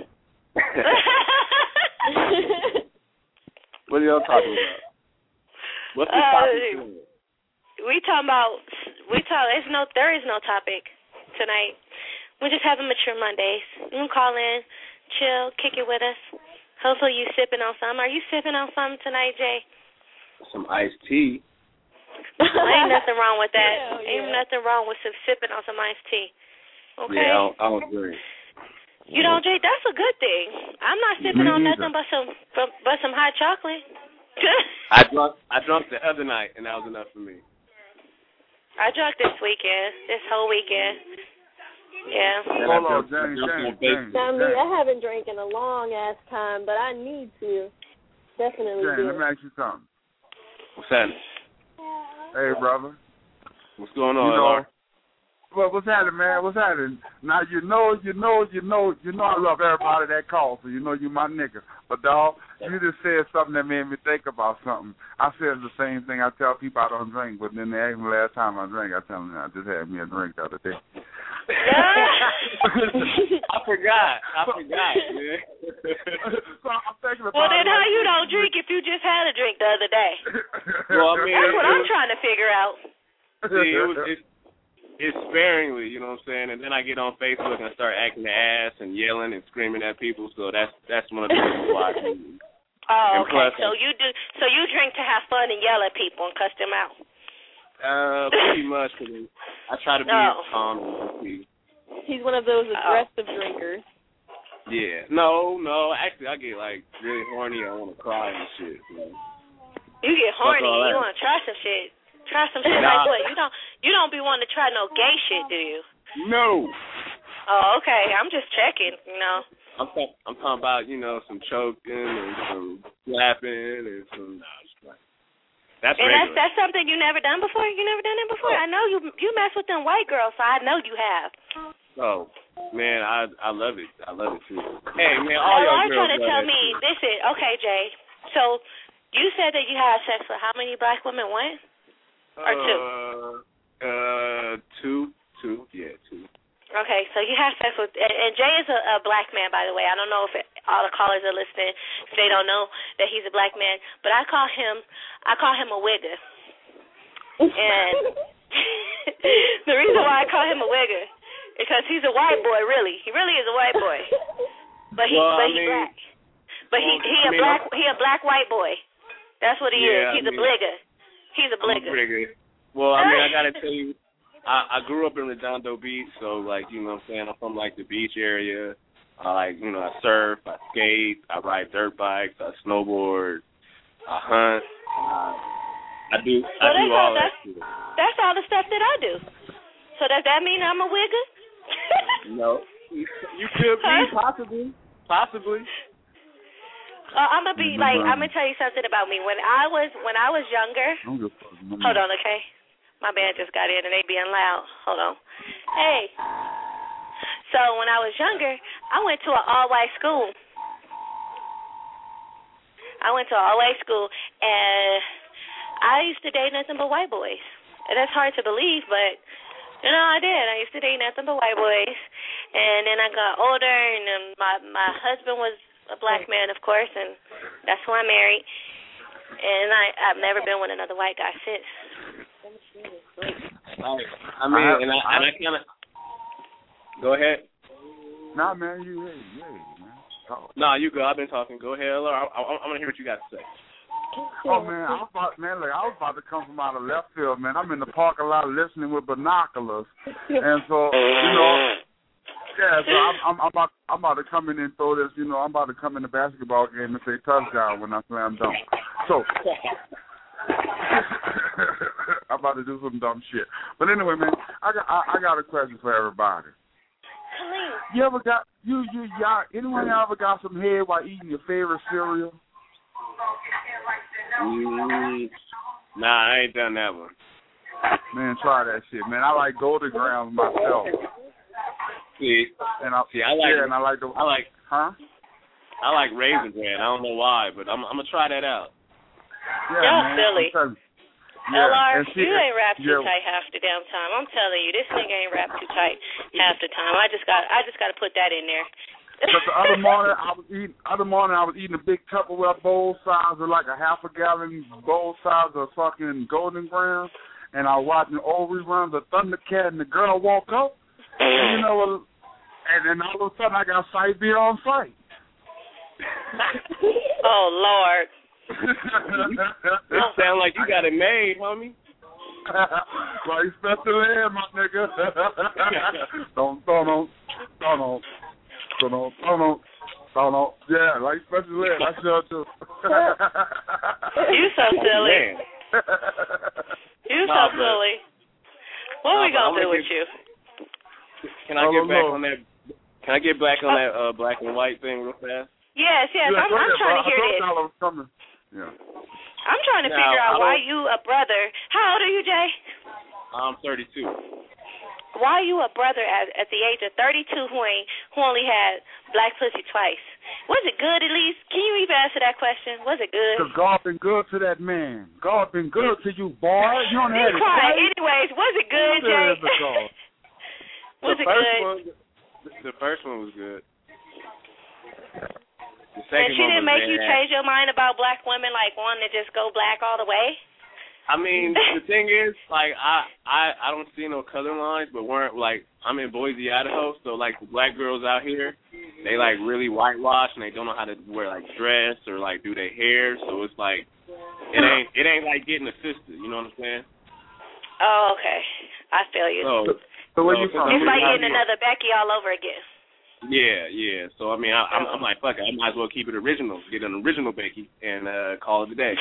What are y'all talking about? What's the topic? There is no topic tonight. We're just having Mature Mondays. You can call in, chill, kick it with us. Hopefully you sipping on something. Are you sipping on something tonight, Jay? Some iced tea. Ain't nothing wrong with that. Yeah. Ain't nothing wrong with sipping on some iced tea. Okay? Yeah, I don't drink. You know, Jay, that's a good thing. I'm not sipping on nothing but some hot chocolate. I drunk the other night, and that was enough for me. I drunk this whole weekend. Yeah. Hold on, James. I haven't drank in a long ass time, but I need to. Definitely do. Let me ask you something. What's happening? Hey, brother. What's going on, LR? Well, what's happening, man? What's happening? Now, you know I love everybody that calls, so you know you my nigga. But, dog, you just said something that made me think about something. I said the same thing. I tell people I don't drink, but then they ask me last time I drank, I tell them I just had me a drink the other day. I forgot, man. So I'm thinking about well, then how you don't drink if you just had a drink the other day? Well, I mean, that's what I'm trying to figure out. See, it's sparingly, you know what I'm saying? And then I get on Facebook and start acting the ass and yelling and screaming at people. So that's one of the reasons why. Oh, okay. So you drink to have fun and yell at people and cuss them out. Pretty much. Cause I try to be calm and peace. He's one of those aggressive drinkers. Yeah. No. Actually, I get like really horny. I want to cry and shit. You get horny. You want to try some shit. Try some shit like what? You don't be wanting to try no gay shit, do you? No. Oh, okay. I'm just checking, you know. I'm talking about, some choking and some slapping and some. That's and regular. that's something you never done before. You never done that before. I know you mess with them white girls, so I know you have. Oh man, I love it. I love it too. Hey man, all y'all girls trying to tell me this is okay, Jay. So you said that you had sex with how many black women? One or two? Two. Yeah, two. Okay, so you have sex with, and Jay is a black man, by the way. I don't know if all the callers are listening, if they don't know that he's a black man, but I call him a wigger. And the reason why I call him a wigger is because he's a white boy, really. He really is a white boy. But he's black. But he a black white boy. That's what he is. He's a bligger. He's a bligger. Well, I mean, I gotta tell you, I grew up in Redondo Beach, so, like, you know what I'm saying, I'm from, like, the beach area. I surf, I skate, I ride dirt bikes, I snowboard, I hunt, I do all that shit. That's all the stuff that I do. So does that mean I'm a wigger? No. You could be, possibly. I'm gonna be like, I'm gonna tell you something about me. When I was younger, hold on, okay? My band just got in and they being loud. Hold on. Hey. So when I was younger, I went to an all-white school. And I used to date nothing but white boys. And that's hard to believe, but, I did. I used to date nothing but white boys. And then I got older, and then my husband was a black man, of course, and that's who I married. And I've never been with another white guy since. I mean, and I kind of go ahead. Nah, man, you man. Nah, you go. I've been talking. Go ahead, Laura. I'm gonna hear what you got to say. Oh man, I was about to come from out of left field, man. I'm in the parking lot listening with binoculars, and so yeah, so I'm about to come in and throw this. I'm about to come in the basketball game and say touchdown when I slam dunk. So. I'm about to do some dumb shit. But anyway, man, I got a question for everybody. You ever got anyone ever got some head while eating your favorite cereal? Nah, I ain't done that one. Man, try that shit, man. I like Golden Grams myself. I like Raisin Bran. I don't know why, but I'm gonna try that out. Yeah, man, silly. LR, you ain't wrapped too tight half the damn time. I'm telling you, this nigga ain't wrapped too tight half the time. I just got to put that in there. But the other morning I was eating a big Tupperware bowl size of like a half a gallon bowl size of fucking Golden Grams, and I was watching old reruns of Thundercat, and the girl walked up, and and then all of a sudden I got side beer on site. Oh Lord. It sound like you got it made, homie. Like special ed, my nigga. Don't. Yeah, like special ed. I sure do. You so silly. You so silly. What we gonna do with you? Can I get back on that? Can I get back on that black and white thing real fast? Yes. I'm trying to hear this. Yeah. I'm trying to figure out why you a brother. How old are you, Jay? I'm 32. Why are you a brother at the age of 32 who only had black pussy twice? Was it good at least? Can you even answer that question? Was it good? Because God been good to that man. God been good to you, boy. You don't have it. Anyways, was it good, Jay? Was it good? The first one was good. And she didn't make you change your mind about black women, like wanting to just go black all the way? I mean, the thing is, like, I don't see no color lines, but I'm in Boise, Idaho, so, like, the black girls out here, they, like, really whitewash, and they don't know how to wear, like, dress or, like, do their hair, so it's, like, it ain't like getting a sister, you know what I'm saying? Oh, okay. I feel you. So where you from? It's like getting another Becky all over again. Yeah. So I mean, I'm like, fuck it. I might as well keep it original, get an original Becky, and call it a day.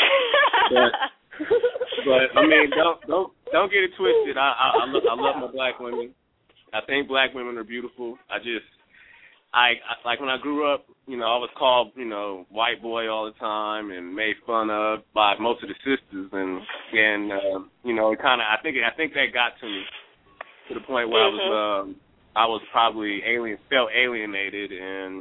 but I mean, don't get it twisted. I love my black women. I think black women are beautiful. I like when I grew up, I was called, white boy all the time and made fun of by most of the sisters, and it kind of I think that got to me to the point where I was probably felt alienated, and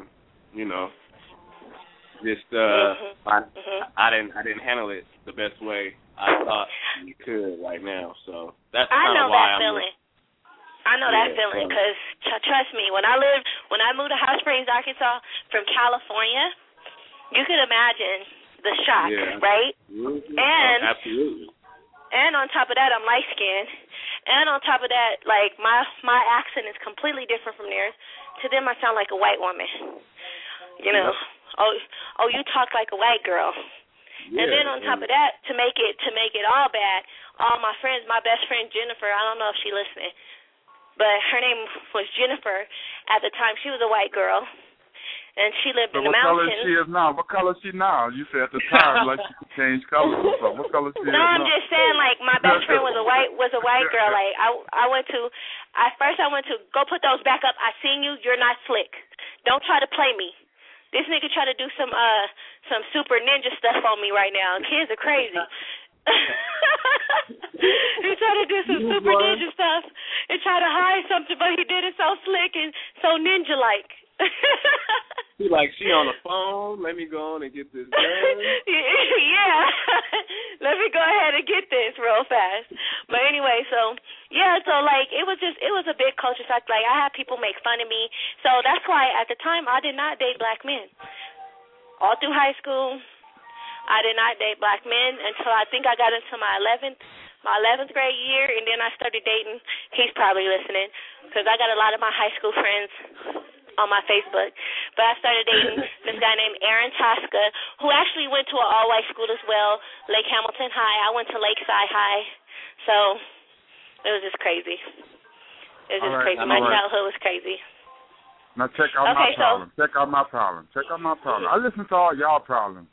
I didn't handle it the best way I thought you could right now. So that's kind of why feeling. I know that feeling because trust me, when I moved to Hot Springs, Arkansas from California, you could imagine the shock, right? Mm-hmm. And absolutely. And on top of that, I'm light skinned. And on top of that, like my accent is completely different from theirs. To them, I sound like a white woman. You know, oh, you talk like a white girl. And then on top of that, to make it all bad, all my friends, my best friend Jennifer, I don't know if she's listening, but her name was Jennifer at the time. She was a white girl, and she lived in the mountains. What color she is now? What color is she now? You said at the time like she could change colors or something. What color she is now? No, I'm just saying like my best friend was a white girl. Like I went to go put those back up. I seen you. You're not slick. Don't try to play me. This nigga try to do some super ninja stuff on me right now. Kids are crazy. He tried to do some super ninja stuff and try to hide something, but he did it so slick and so ninja-like. She on the phone. Let me go on and get this done. Yeah. Let me go ahead and get this real fast. But anyway, so like it was a big culture shock. Like I had people make fun of me. So that's why at the time I did not date black men. All through high school, I did not date black men until I think I got into my 11th grade year, and then I started dating. He's probably listening because I got a lot of my high school friends on my Facebook. But I started dating this guy named Aaron Tosca, who actually went to an all-white school as well, Lake Hamilton High. I went to Lakeside High. So it was just crazy. It was just crazy. My childhood was crazy. Now check out my problem. Check out my problem. I listen to all y'all problems.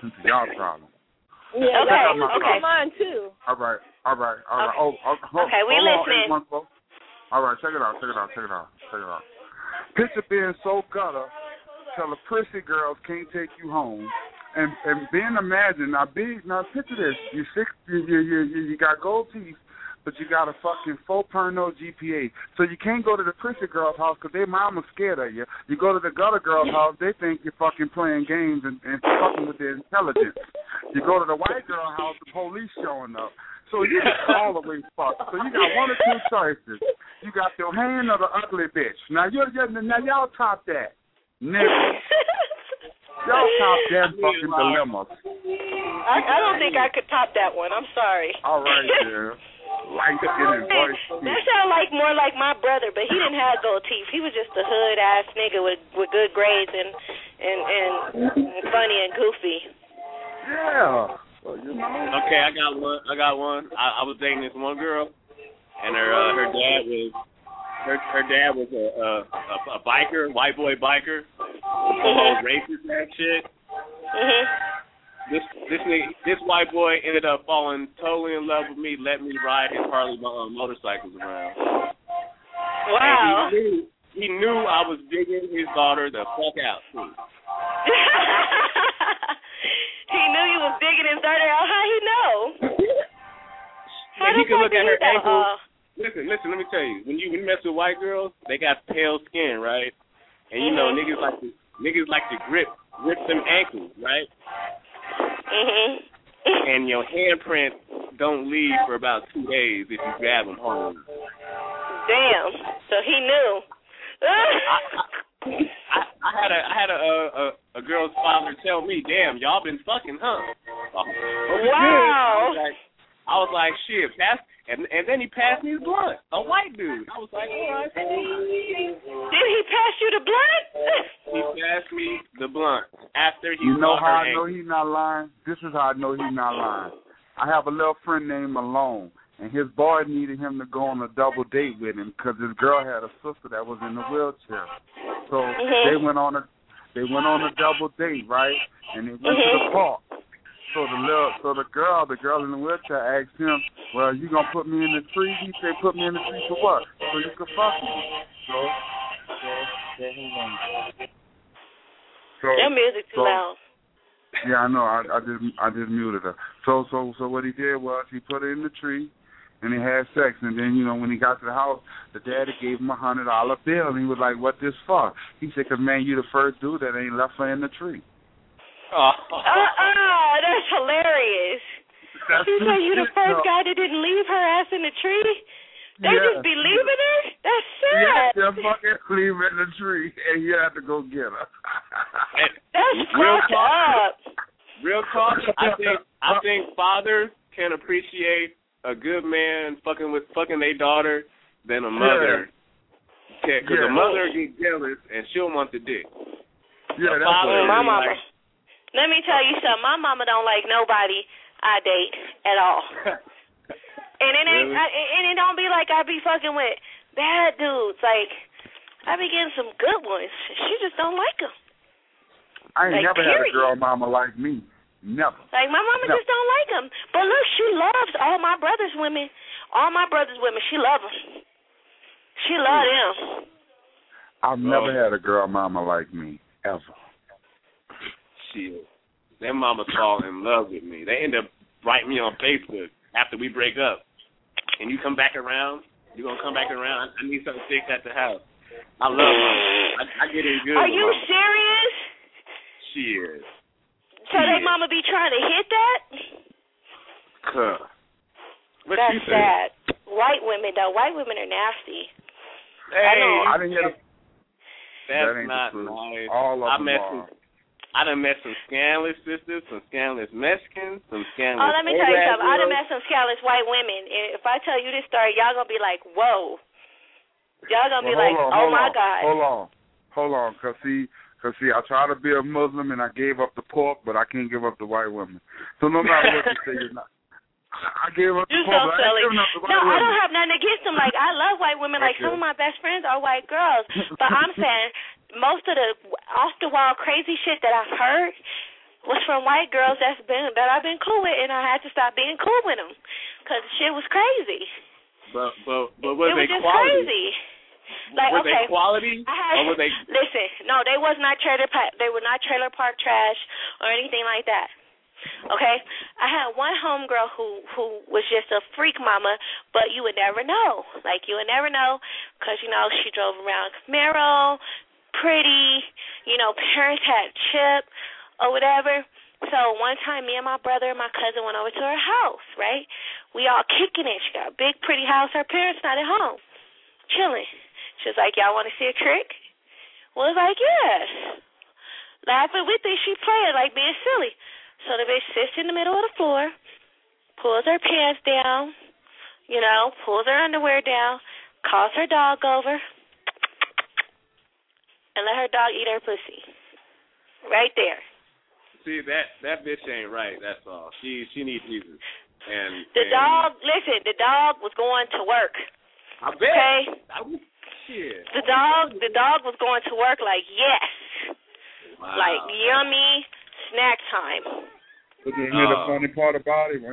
Yeah, okay. Mine too. All right. Okay, we listening. All right, check it out. Picture being so gutter till the prissy girls can't take you home, and being imagined. Now picture this: you got gold teeth, but you got a fucking 4.0 GPA, so you can't go to the prissy girl's house because their mama's scared of you. You go to the gutter girl's house, they think you're fucking playing games and fucking with their intelligence. You go to the white girl's house, the police showing up. So you all the way fucked. So you got one or two choices. You got your hand or the ugly bitch. Now y'all top that. Nigga. Y'all top that fucking dilemma. I don't think I could top that one. I'm sorry. All right, yeah. That sounds like more like my brother, but he didn't have gold teeth. He was just a hood ass nigga with good grades and funny and goofy. Yeah. Well, you know. Okay, I got one. I was dating this one girl, and her dad was a biker, white boy biker, all racist and shit. This white boy ended up falling totally in love with me, let me ride his Harley motorcycles around. Wow. And he knew I was digging his daughter the fuck out too. He knew you was digging his daughter out. How he know? He could look at her ankles. Listen, let me tell you. When you mess with white girls, they got pale skin, right? And you know niggas like to grip them ankles, right? And your handprint don't leave for about 2 days if you grab them home. Damn. So he knew. I had a girl's father tell me, "Damn, y'all been fucking, huh?" Wow. I was like, shit, and then he passed me the blunt. A white dude. I was like, all right. Did he pass you the blunt? He passed me the blunt after he. You know how I know he's not lying? This is how I know he's not lying. I have a little friend named Malone, and his boy needed him to go on a double date with him because his girl had a sister that was in a wheelchair. So they went on a double date, right? And they went to the park. So the girl in the wheelchair asked him, "Well, you gonna put me in the tree?" He said, "Put me in the tree for what?" So you could fuck me. So hold on. Your music too loud. Yeah, I know. I just muted her. So what he did was he put her in the tree, and they had sex. And then when he got to the house, the daddy gave him $100 bill, and he was like, "What this for?" He said, "'Cause man, you the first dude that ain't left her in the tree." That's hilarious. He said you the first guy that didn't leave her ass in the tree? They just be leaving her? your fucking leave in the tree, and you have to go get her. That's fucked up. Real talk. I think fathers can appreciate a good man fucking their daughter than a mother. Because a mother get jealous and she'll want the dick. Yeah, that's what my mama. Like, let me tell you something. My mama don't like nobody I date at all. And it ain't. Really? And it don't be like I be fucking with bad dudes. Like I be getting some good ones. She just don't like them. I ain't like, never period. had a girl mama like me. Never. Like my mama just don't like them. But look, she loves all my brother's women. All my brother's women, she love them. She love them. I've never had a girl mama like me ever. Shit. Them mamas fall in love with me. They end up writing me on Facebook after we break up. And you come back around, you're going to come back around. I need something fixed at the house. I love mama. I get in good. Are you mama. serious? She is. So they mama be trying to hit that? That's sad. White women, though. White women are nasty. Hey, I didn't hear that's that not the nice. All of them are. I done met some scandalous sisters, some scandalous Mexicans, some scandalous. Oh, let me tell you something. I done met some scandalous white women. And if I tell you this story, y'all gonna be like, whoa. Y'all gonna be like, oh my God. Hold on, cause see, I try to be a Muslim and I gave up the pork, but I can't give up the white women. So no matter what you say, you're not. I gave up the pork. So silly. No, I don't have nothing against them. Like I love white women. Like some of my best friends are white girls. But I'm saying most of the off the wall crazy shit that I've heard was from white girls that I've been cool with, and I had to stop being cool with them because shit was crazy. But was it they was just quality? Crazy. Like were okay, they quality? Or were they? Listen, no, they was not They were not trailer park trash or anything like that. Okay, I had one homegirl who was just a freak mama, but you would never know. Like you would never know, because she drove around Camaro, pretty. Parents had Chip or whatever. So one time, me and my brother and my cousin went over to her house. Right, we all kicking it. She got a big, pretty house. Her parents not at home, chilling. She was like, "Y'all want to see a trick?" Well, I was like, "Yes." Laughing with it, she playing like being silly. So the bitch sits in the middle of the floor, pulls her pants down, pulls her underwear down, calls her dog over, and let her dog eat her pussy. Right there. See, that bitch ain't right, that's all. She needs Jesus. And the dog was going to work. I bet. Okay? Shit. The dog was going to work like, yes. Wow. Like, yummy snack time. But you hear the funny part about it?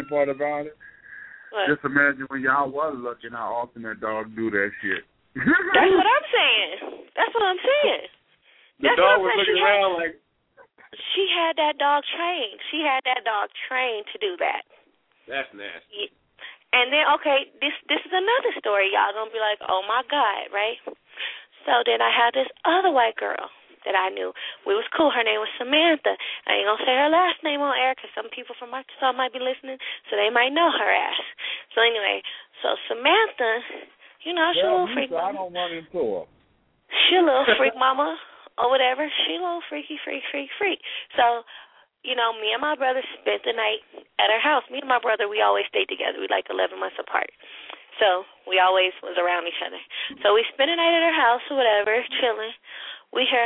What? Just imagine when y'all was looking how often that dog do that shit. That's what I'm saying. The dog was looking around like... She had that dog trained. To do that. That's nasty. And then, okay, this is another story. Y'all gonna be like, oh my God, right? So then I had this other white girl that I knew. We was cool. Her name was Samantha. I ain't gonna say her last name on air because some people from Arkansas might be listening, so they might know her ass. So anyway, Samantha, she a little freak mama. I don't run into her. She a little freak mama or whatever. She a little freaky freak. So, me and my brother spent the night at her house. Me and my brother, we always stayed together. We like 11 months apart. So we always was around each other. So we spent the night at her house or whatever, chilling. We hear,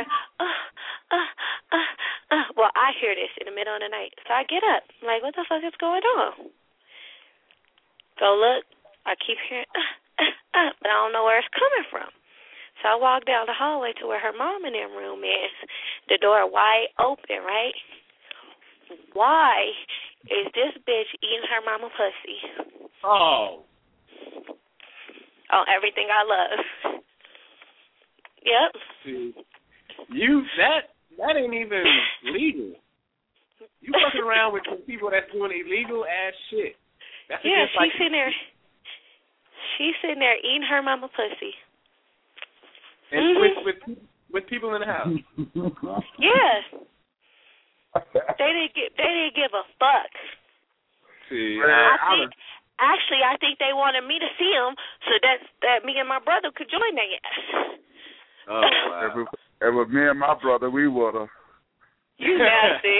well, I hear this in the middle of the night. So I get up. I'm like, what the fuck is going on? Go look. I keep hearing, but I don't know where it's coming from. So I walk down the hallway to where her mom and them room is. The door wide open, right? Why is this bitch eating her mama pussy? Oh. On everything I love. Yep. See, that ain't even legal. You fucking around with some people that's doing illegal ass shit. That's she's sitting there. She's sitting there eating her mama pussy. And with people in the house. Yeah. They didn't give a fuck. See, Actually, I think they wanted me to see them so that me and my brother could join their ass. Oh, wow. If it was me and my brother, we would have. You nasty.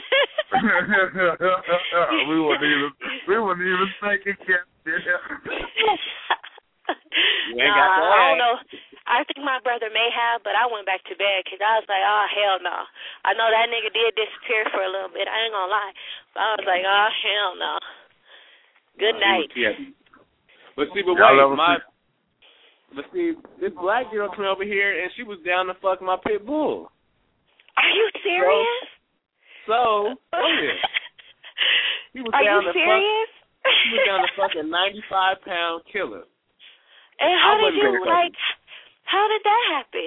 we wouldn't even think it yet. You ain't got to I don't know. I think my brother may have, but I went back to bed because I was like, oh, hell no. I know that nigga did disappear for a little bit. I ain't going to lie. But I was like, oh, hell no. Good night. But see, this black girl came over here and she was down to fuck my pit bull. Are you serious? So yeah. Are you serious? She was down to fuck a 95-pound killer. And how did that happen?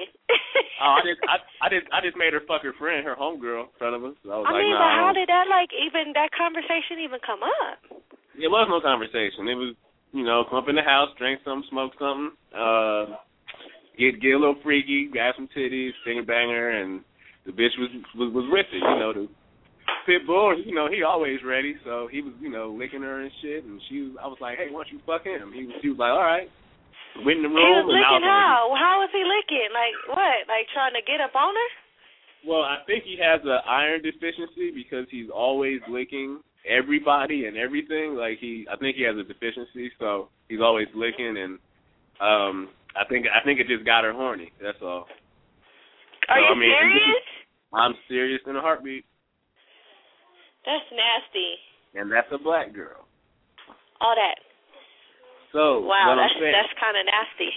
I just made her fuck her friend, her homegirl, in front of us. So I was but how did that conversation even come up? It was no conversation. It was, come up in the house, drink something, smoke something, get a little freaky, grab some titties, sing a banger, and the bitch was with it. The pit bull, he always ready, so he was, licking her and shit, and I was like, hey, why don't you fuck him? She was like, all right. Went in the room. He was licking how? How was he licking? Like what? Like trying to get up on her? Well, I think he has an iron deficiency because he's always licking everybody and everything. I think he has a deficiency, so he's always licking, and I think it just got her horny. That's all. Are you serious? I'm serious in a heartbeat. That's nasty. And that's a black girl. All that. So wow, what I'm saying, that's kind of nasty.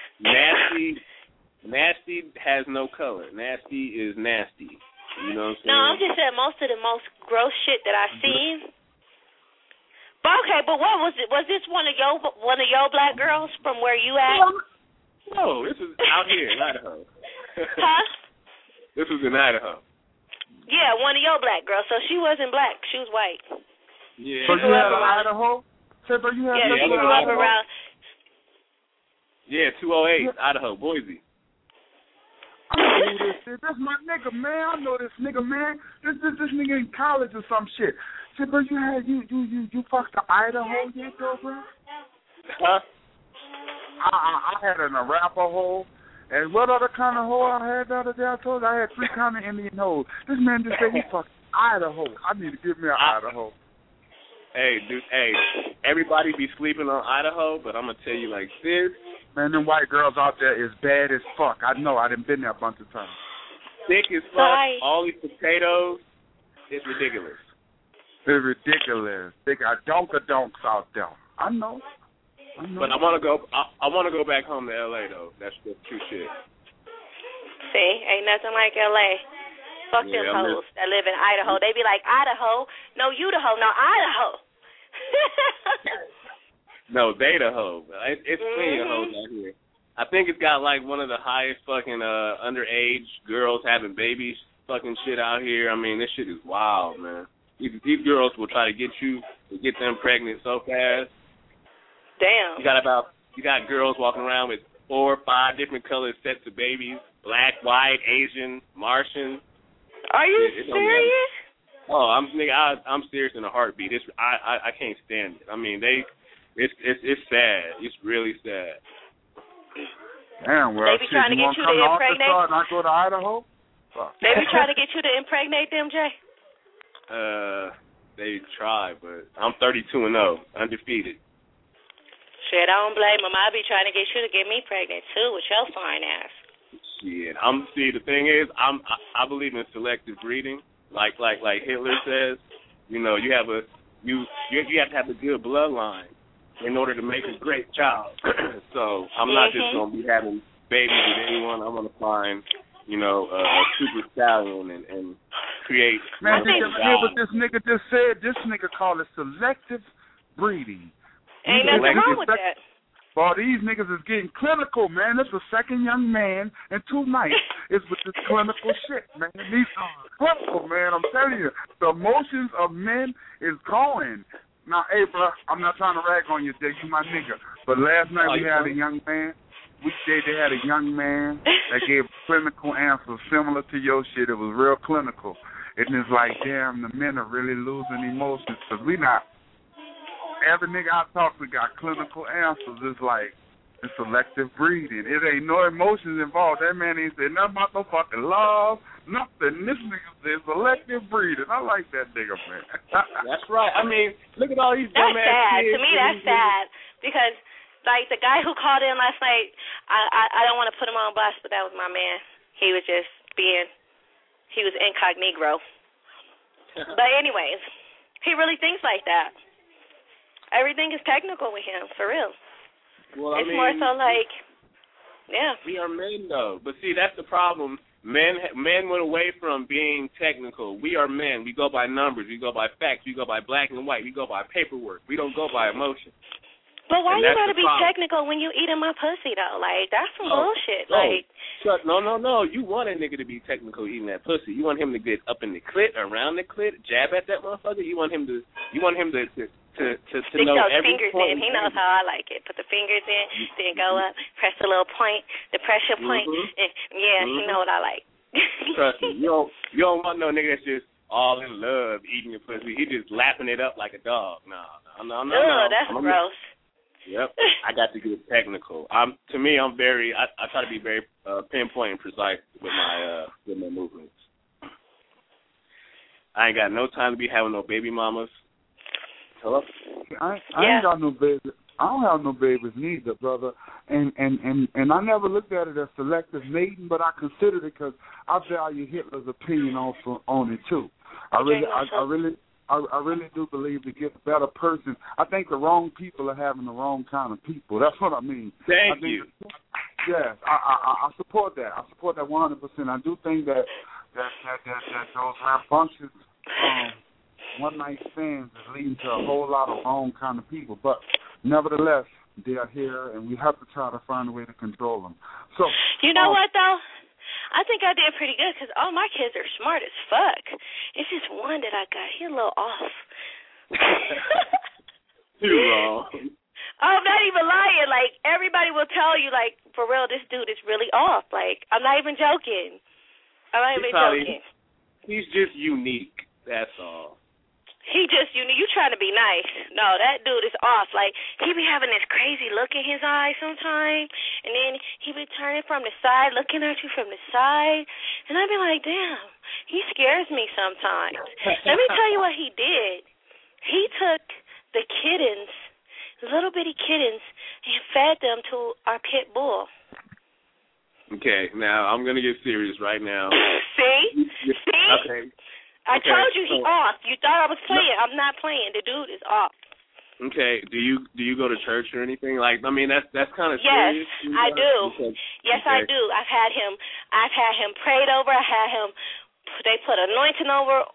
Nasty has no color. Nasty is nasty. You know what I'm saying? No, I'm just saying most of the most gross shit that I've seen. But okay, but what was it? Was this one of your black girls from where you at? No, this is out here in Idaho. Huh? This was in Idaho. Yeah, one of your black girls. So she wasn't black. She was white. Yeah. So you had an Idaho? So you had she grew up around. Yeah, 208, Idaho, Boise. I know this shit. That's my nigga, man. I know this nigga, man. This nigga in college or some shit. Shit, bro, you fucked the Idaho yet, though, bro? Huh? I had an Arapaho. And what other kind of hoe I had the other day? I told you I had 3 kind of Indian hoes. This man just said he fucked Idaho. I need to give me an Idaho. Hey, dude, everybody be sleeping on Idaho, but I'm going to tell you like this. Man, them white girls out there is bad as fuck. I know. I done been there a bunch of times. Thick as fuck. All these potatoes. It's ridiculous. It's ridiculous. They got donks out there. I know. But I want to go back home to L.A., though. That's the true shit. See, ain't nothing like L.A. Fuck them hoes that live in Idaho. They be like, Idaho? No, you the hoe. No, Idaho. No, they the hoe. It's plenty of hoes out here. I think it's got like one of the highest fucking underage girls having babies fucking shit out here. I mean, this shit is wild, man. These girls will try to get them pregnant so fast. Damn. You got girls walking around with 4 or 5 different colored sets of babies: black, white, Asian, Martian. Are you serious? Oh, I'm serious in a heartbeat. I can't stand it. I mean, it's sad. It's really sad. Damn, well, they be trying to get you to impregnate. Not go to Idaho. They be trying to get you to impregnate them, Jay. They try, but I'm 32-0, undefeated. Shit, I don't blame them. I be trying to get you to get me pregnant too with your fine ass. Shit, the thing is, I believe in selective breeding, like Hitler says. You have to have a good bloodline in order to make a great child. So I'm not just gonna be having babies with anyone. I'm gonna find, a super stallion and create. Man, did you hear what this nigga just said? This nigga called it selective breeding. Ain't nothing wrong with that. Well, these niggas is getting clinical, man. This is the second young man in 2 nights is with this clinical shit, man. These are clinical, man. I'm telling you. The emotions of men is going. Now, hey, bro, I'm not trying to rag on you, Dick. You my nigga. But last night we had a young man. We said they had a young man that gave clinical answers similar to your shit. It was real clinical. And it's like, damn, the men are really losing emotions because we not. every nigga I talk to got clinical answers. It's like it's selective breeding. It ain't no emotions involved. That man ain't said nothing about no fucking love, nothing. This nigga said selective breeding. I like that nigga, man. That's right. I mean, look at all these That's dumbass sad. kids. To me, that's sad because, like, the guy who called in last night, I don't want to put him on blast, but that was my man. He was just he was incognito. But anyways, he really thinks like that. Everything is technical with him, for real. Well, it's more so like, yeah. We are men, though. But see, that's the problem. Men went away from being technical. We are men. We go by numbers. We go by facts. We go by black and white. We go by paperwork. We don't go by emotion. But why you gotta be technical when you eating my pussy, though? Like, that's some bullshit. Like, no. You want a nigga to be technical eating that pussy. You want him to get up in the clit, around the clit, jab at that motherfucker. You want him to stick know those every fingers point. in. He knows how I like it. Put the fingers in, then go up, press the little point, the pressure point. And, he know what I like. Trust me, you don't want no nigga that's just all in love eating your pussy. He just lapping it up like a dog. No. That's gross. Yep, I got to get technical. To me, I'm very. I try to be very pinpoint and precise with my movements. I ain't got no time to be having no baby mamas. Hello? I ain't got no baby. I don't have no babies neither, brother. And I never looked at it as selective mating, but I considered it because I value Hitler's opinion on it too. I really do believe to get a better person. I think the wrong people are having the wrong kind of people. That's what I mean. Thank you. Yes, I support that. I support that 100%. I do think that those rambunctious one-night stands is leading to a whole lot of wrong kind of people. But nevertheless, they are here, and we have to try to find a way to control them. So you know what, though? I think I did pretty good because all my kids are smart as fuck. It's just one that I got. He a little off. You're wrong. I'm not even lying. Like, everybody will tell you, like, for real, this dude is really off. Like, I'm not even joking. He's just unique. That's all. He just, you trying to be nice. No, that dude is off. Like, he be having this crazy look in his eyes sometimes, and then he be turning from the side, looking at you from the side, and I be like, damn, he scares me sometimes. Let me tell you what he did. He took the kittens, little bitty kittens, and fed them to our pit bull. Okay, now I'm going to get serious right now. See? Okay. I told you he off. You thought I was playing. I'm not playing. The dude is off. Okay. Do you go to church or anything? Like, I mean, that's kind of serious. Yes, I do. Yes, okay. I do. I've had him prayed over. They put anointing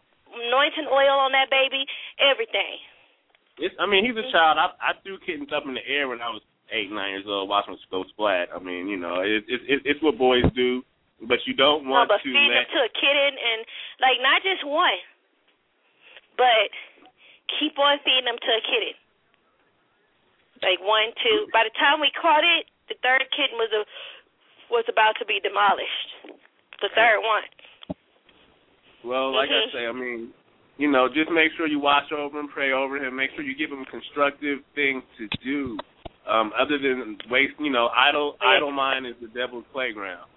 oil on that baby. Everything. He's a child. I threw kittens up in the air when I was 8, 9 years old, watching them go splat. I mean, it's what boys do. But you don't want to feed them to a kitten and, like, not just one, but keep on feeding them to a kitten. Like 1, 2. By the time we caught it, the third kitten was about to be demolished. The third one. Well, like I say, I mean, just make sure you watch over him, pray over him, make sure you give him constructive things to do. Other than waste, idle mind is the devil's playground.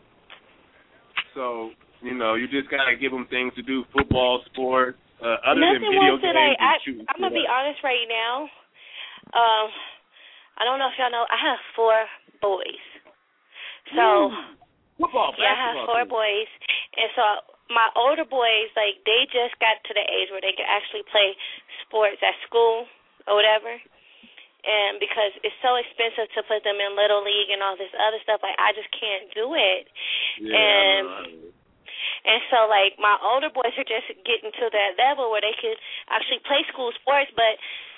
So, you just got to give them things to do, football, sports, other than video games. I'm going to be honest right now. I don't know if y'all know, I have 4 boys. So, football, yeah, I have 4 boys. And so my older boys, like, they just got to the age where they can actually play sports at school or whatever. And because it's so expensive to put them in Little League and all this other stuff, like, I just can't do it. Yeah, and so, like, my older boys are just getting to that level where they could actually play school sports, but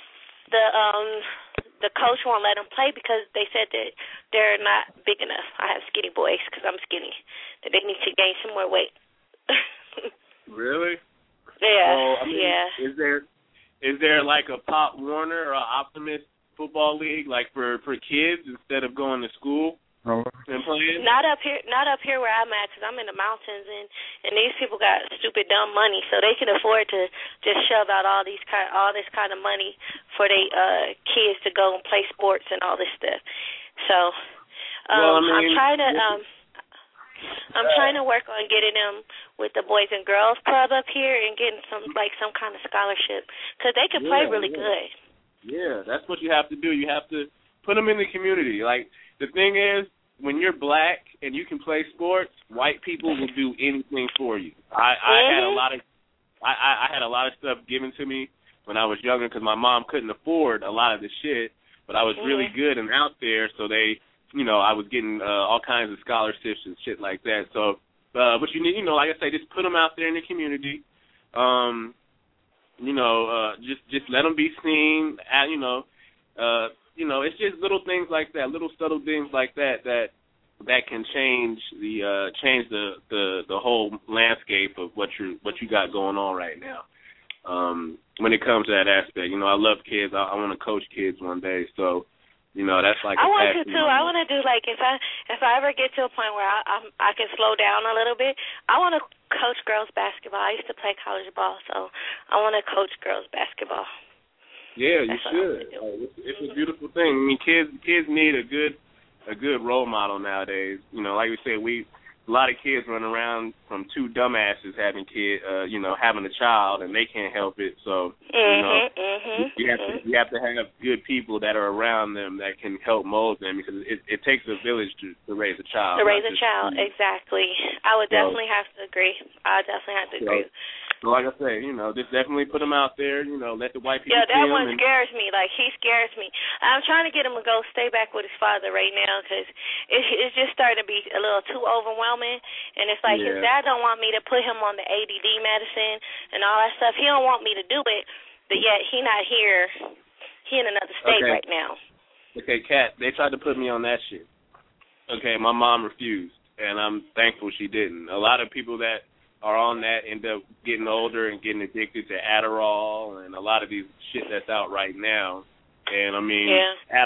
the coach won't let them play because they said that they're not big enough. I have skinny boys because I'm skinny, that they need to gain some more weight. Really? Yeah, well, yeah. Is there like a Pop Warner or Optimist football league, like for kids instead of going to school and playing? Not up here where I'm at, because I'm in the mountains, and these people got stupid dumb money, so they can afford to just shove out all this kind of money for they kids to go and play sports and all this stuff. So I'm trying to work on getting them with the Boys and Girls Club up here and getting some kind of scholarship because they can play really good. Yeah, that's what you have to do. You have to put them in the community. Like, the thing is, when you're black and you can play sports, white people will do anything for you. I had a lot of I had a lot of stuff given to me when I was younger because my mom couldn't afford a lot of the shit, but I was really good and out there, so they, I was getting all kinds of scholarships and shit like that. So, but you need, like I say, just put them out there in the community. Just let them be seen. It's just little things like that, little subtle things like that can change the whole landscape of what you got going on right now. When it comes to that aspect, I love kids. I want to coach kids one day. So, that's like I want to too. I want to do if I ever get to a point where I can slow down a little bit. I want to coach girls basketball. I used to play college ball, so I want to coach girls basketball. Yeah, you should. It's a beautiful thing. I mean, kids need a good role model nowadays. Like we said, a lot of kids run around from two dumbasses having having a child, and they can't help it. So you have to have good people that are around them that can help mold them, because it takes a village to raise a child. To raise a child, exactly. I would definitely have to agree. Agree. So like I say, just definitely put them out there. Let the white people. Yeah, that one scares me. Like, he scares me. I'm trying to get him to go stay back with his father right now because it's just starting to be a little too overwhelming. And it's like his dad don't want me to put him on the ADD medicine and all that stuff. He don't want me to do it, but yet he not here. He in another state right now. Okay, Kat, they tried to put me on that shit. Okay, my mom refused, and I'm thankful she didn't. A lot of people that are on that end up getting older and getting addicted to Adderall and a lot of these shit that's out right now. And I mean,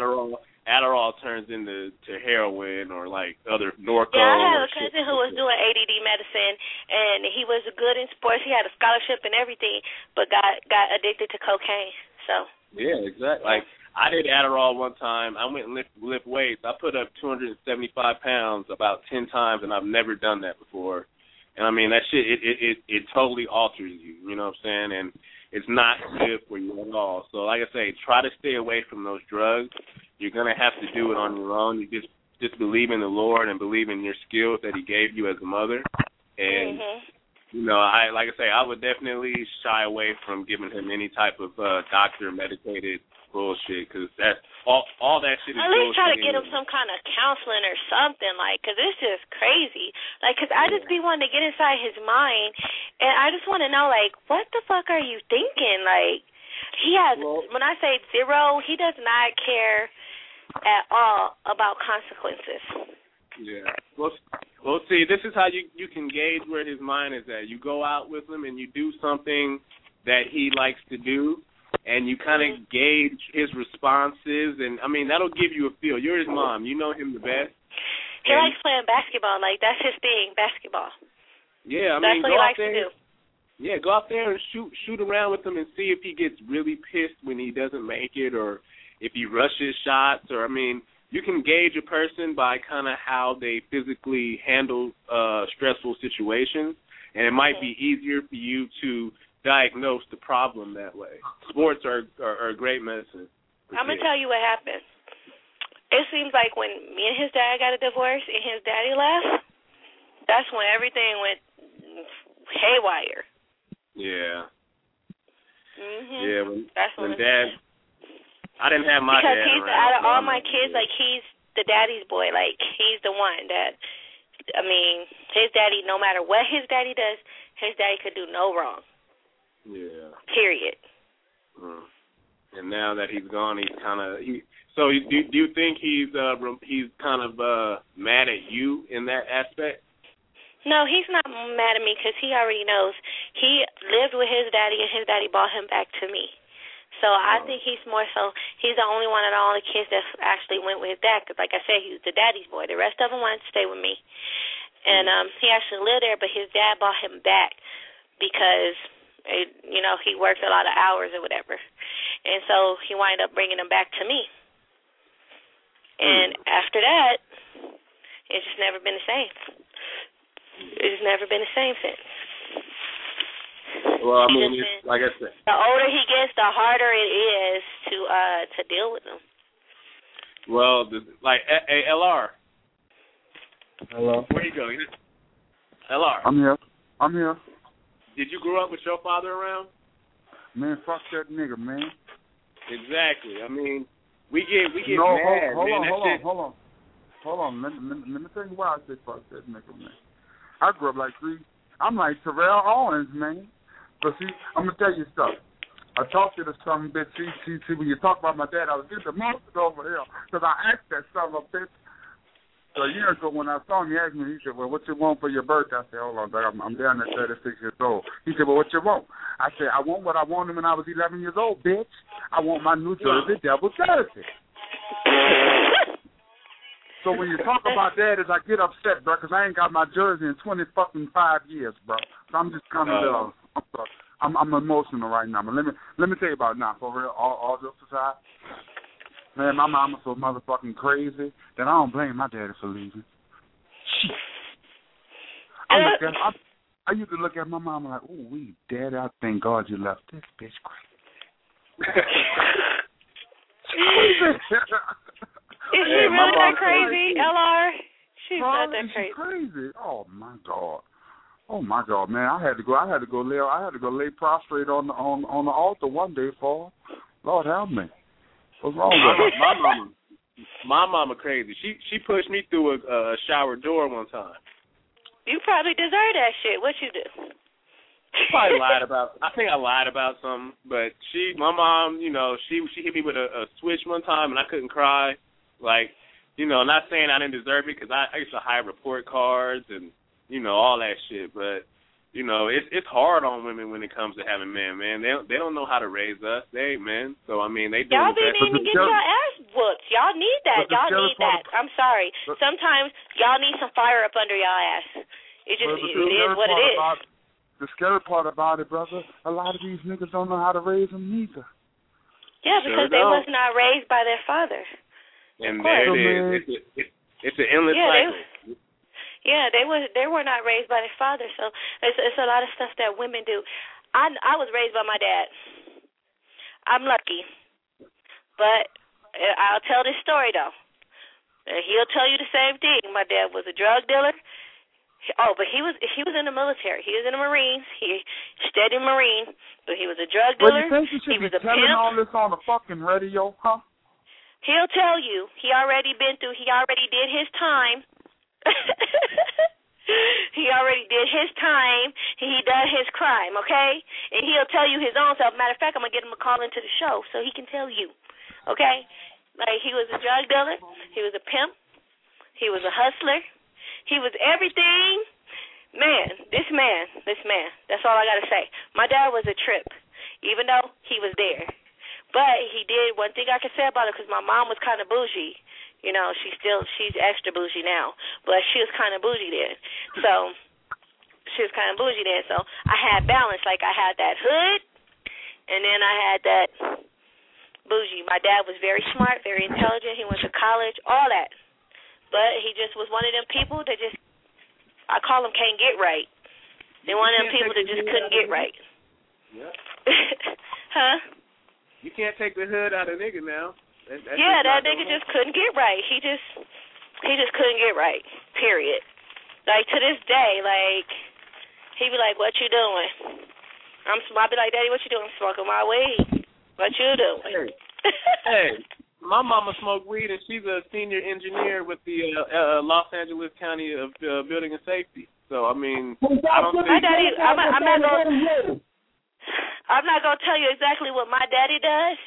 Adderall turns into heroin or like other Norco. Yeah, I have a cousin who was doing ADD medicine, and he was good in sports. He had a scholarship and everything, but got addicted to cocaine. So. Yeah, exactly. Like, I did Adderall one time. I went and lift weights. I put up 275 pounds about 10 times, and I've never done that before. And I mean, that shit, it totally alters you, you know what I'm saying? And it's not good for you at all. So like I say, try to stay away from those drugs. You're going to have to do it on your own. You just believe in the Lord and believe in your skills that he gave you as a mother. And, I would definitely shy away from giving him any type of doctor-medicated bullshit, because that's all that shit is bullshit. At least try to get him some kind of counseling or something, because it's just crazy. Because I just be wanting to get inside his mind, and I just want to know, what the fuck are you thinking? He has, when I say zero, he does not care at all about consequences. Yeah. Well, see, this is how you can gauge where his mind is at. You go out with him and you do something that he likes to do, and you kind of gauge his responses, and, I mean, that'll give you a feel. You're his mom. You know him the best. He likes playing basketball. That's his thing, basketball. Yeah, I mean, that's what he likes to do. Yeah, go out there and shoot around with him and see if he gets really pissed when he doesn't make it, or if he rushes shots, or, I mean, you can gauge a person by kind of how they physically handle stressful situations, and it might be easier for you to diagnose the problem that way. Sports are great medicine. I'm going to tell you what happened. It seems like when me and his dad got a divorce and his daddy left, that's when everything went haywire. Yeah. Yeah, when Dad... I didn't have my dad because out of all my kids, he's the daddy's boy. He's the one that, I mean, his daddy, no matter what his daddy does, his daddy could do no wrong. Yeah. Period. And now that he's gone, he's kind of... So do you think he's kind of mad at you in that aspect? No, he's not mad at me because he already knows. He lived with his daddy, and his daddy brought him back to me. So I think he's more so, he's the only one of all the kids that actually went with his dad, because like I said, he was the daddy's boy. The rest of them wanted to stay with me. And he actually lived there, but his dad brought him back because He worked a lot of hours or whatever. And so he wound up bringing them back to me. And after that, it's just never been the same. It's never been the same since. Well, I mean, like I said, the older he gets, the harder it is to deal with him. Well, hey, LR. Hello. Where you go? LR. I'm here. Did you grow up with your father around? Man, fuck that nigga, man. Exactly. I mean, we get no, mad, hold man. Hold on. Let me tell you why I say fuck that nigga, man. I grew up I'm like Terrell Owens, man. But see, I'm gonna tell you something. I talked to the son of a bitch. See, when you talk about my dad, I was getting the monsters over here because I asked that son of a bitch. So a year ago when I saw him, he asked me, he said, well, what you want for your birthday? I said, hold on, dog, I'm down at 36 years old. He said, well, what you want? I said, I want what I wanted when I was 11 years old, bitch. I want my New Jersey Devil jersey. So when you talk about that, I get upset, bro, because I ain't got my jersey in 5 years, bro. So I'm just kind of I'm emotional right now. But let me tell you about it now, for real, all jokes aside. Man, my mama's so motherfucking crazy that I don't blame my daddy for leaving. Shit. I used to look at my mama like, oh, daddy, I thank God you left this bitch crazy. Is she really that crazy, LR? She's not that crazy. She's crazy. Oh my God, man! I had to go lay prostrate on the altar one day for her. Lord help me. What's wrong with her? My mama crazy. She pushed me through a shower door one time. You probably deserve that shit. What you do? I think I lied about something, but my mom, she hit me with a switch one time and I couldn't cry. Like, not saying I didn't deserve it because I used to hide report cards and, all that shit. But, it's hard on women when it comes to having men, man. They don't know how to raise us. They ain't men. So, I mean, they do y'all the best. Y'all be needing to get your ass whooped. Y'all need that. Y'all need that. I'm sorry. Sometimes y'all need some fire up under y'all ass. It is what it is. The scary part about it, brother, a lot of these niggas don't know how to raise them neither. Yeah, because they was not raised by their father. And there it is. It's an endless cycle. They were not raised by their father, so it's a lot of stuff that women do. I was raised by my dad. I'm lucky, but I'll tell this story though. He'll tell you the same thing. My dad was a drug dealer. Oh, but he was in the military. He was in the Marines. He stayed in Marine, but he was a drug dealer. Well, you think you should be telling all this on the fucking radio, huh? He'll tell you. He already been through. He already did his time. He already did his time. He done his crime, okay? And he'll tell you his own self. Matter of fact, I'm going to get him a call into the show so he can tell you, okay? Like, he was a drug dealer. He was a pimp. He was a hustler. He was everything. This man. That's all I got to say. My dad was a trip, even though he was there. But he did one thing I can say about it, because my mom was kind of bougie. She's extra bougie now, but she was kind of bougie then. So I had balance. Like, I had that hood, and then I had that bougie. My dad was very smart, very intelligent. He went to college, all that. But he just was one of them people that just, I call them can't get right. They're one of them people that just couldn't get right. Yep. Huh? You can't take the hood out of a nigga now. That nigga just couldn't get right. He just couldn't get right, period. Like, to this day, like, he be like, what you doing? I be like, Daddy, what you doing? I'm smoking my weed. What you doing? Hey. My mama smoked weed, and she's a senior engineer with the Los Angeles County of Building and Safety. So, I mean, I don't think... My daddy, I'm not going to tell you exactly what my daddy does,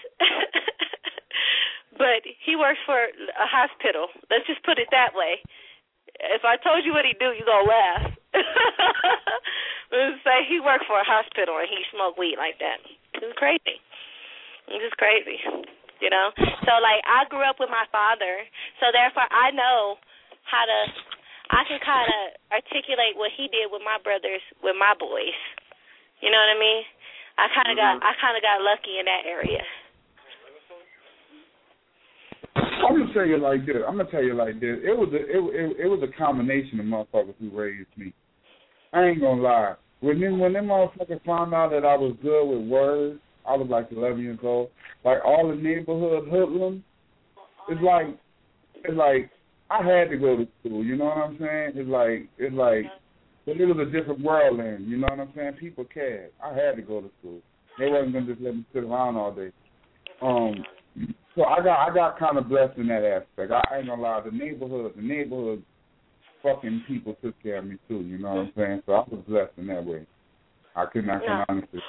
but he works for a hospital. Let's just put it that way. If I told you what he do, you're going to laugh. Let's say he worked for a hospital, and he smoked weed like that. It's crazy. It's just crazy. So, like, I grew up with my father, so therefore I know I can kind of articulate what he did with my brothers, with my boys. You know what I mean? I kind of got lucky in that area. I'm gonna tell you like this. It was a combination of motherfuckers who raised me. I ain't gonna lie. When them motherfuckers found out that I was good with words, I was like 11 years old. Like all the neighborhood hoodlums, it's like I had to go to school. You know what I'm saying? It's like, but it was a different world then. You know what I'm saying? People cared. I had to go to school. They wasn't gonna just let me sit around all day. So I got kind of blessed in that aspect. I ain't gonna lie. The neighborhood fucking people took care of me too. You know what I'm saying? So I was blessed in that way. I can honestly.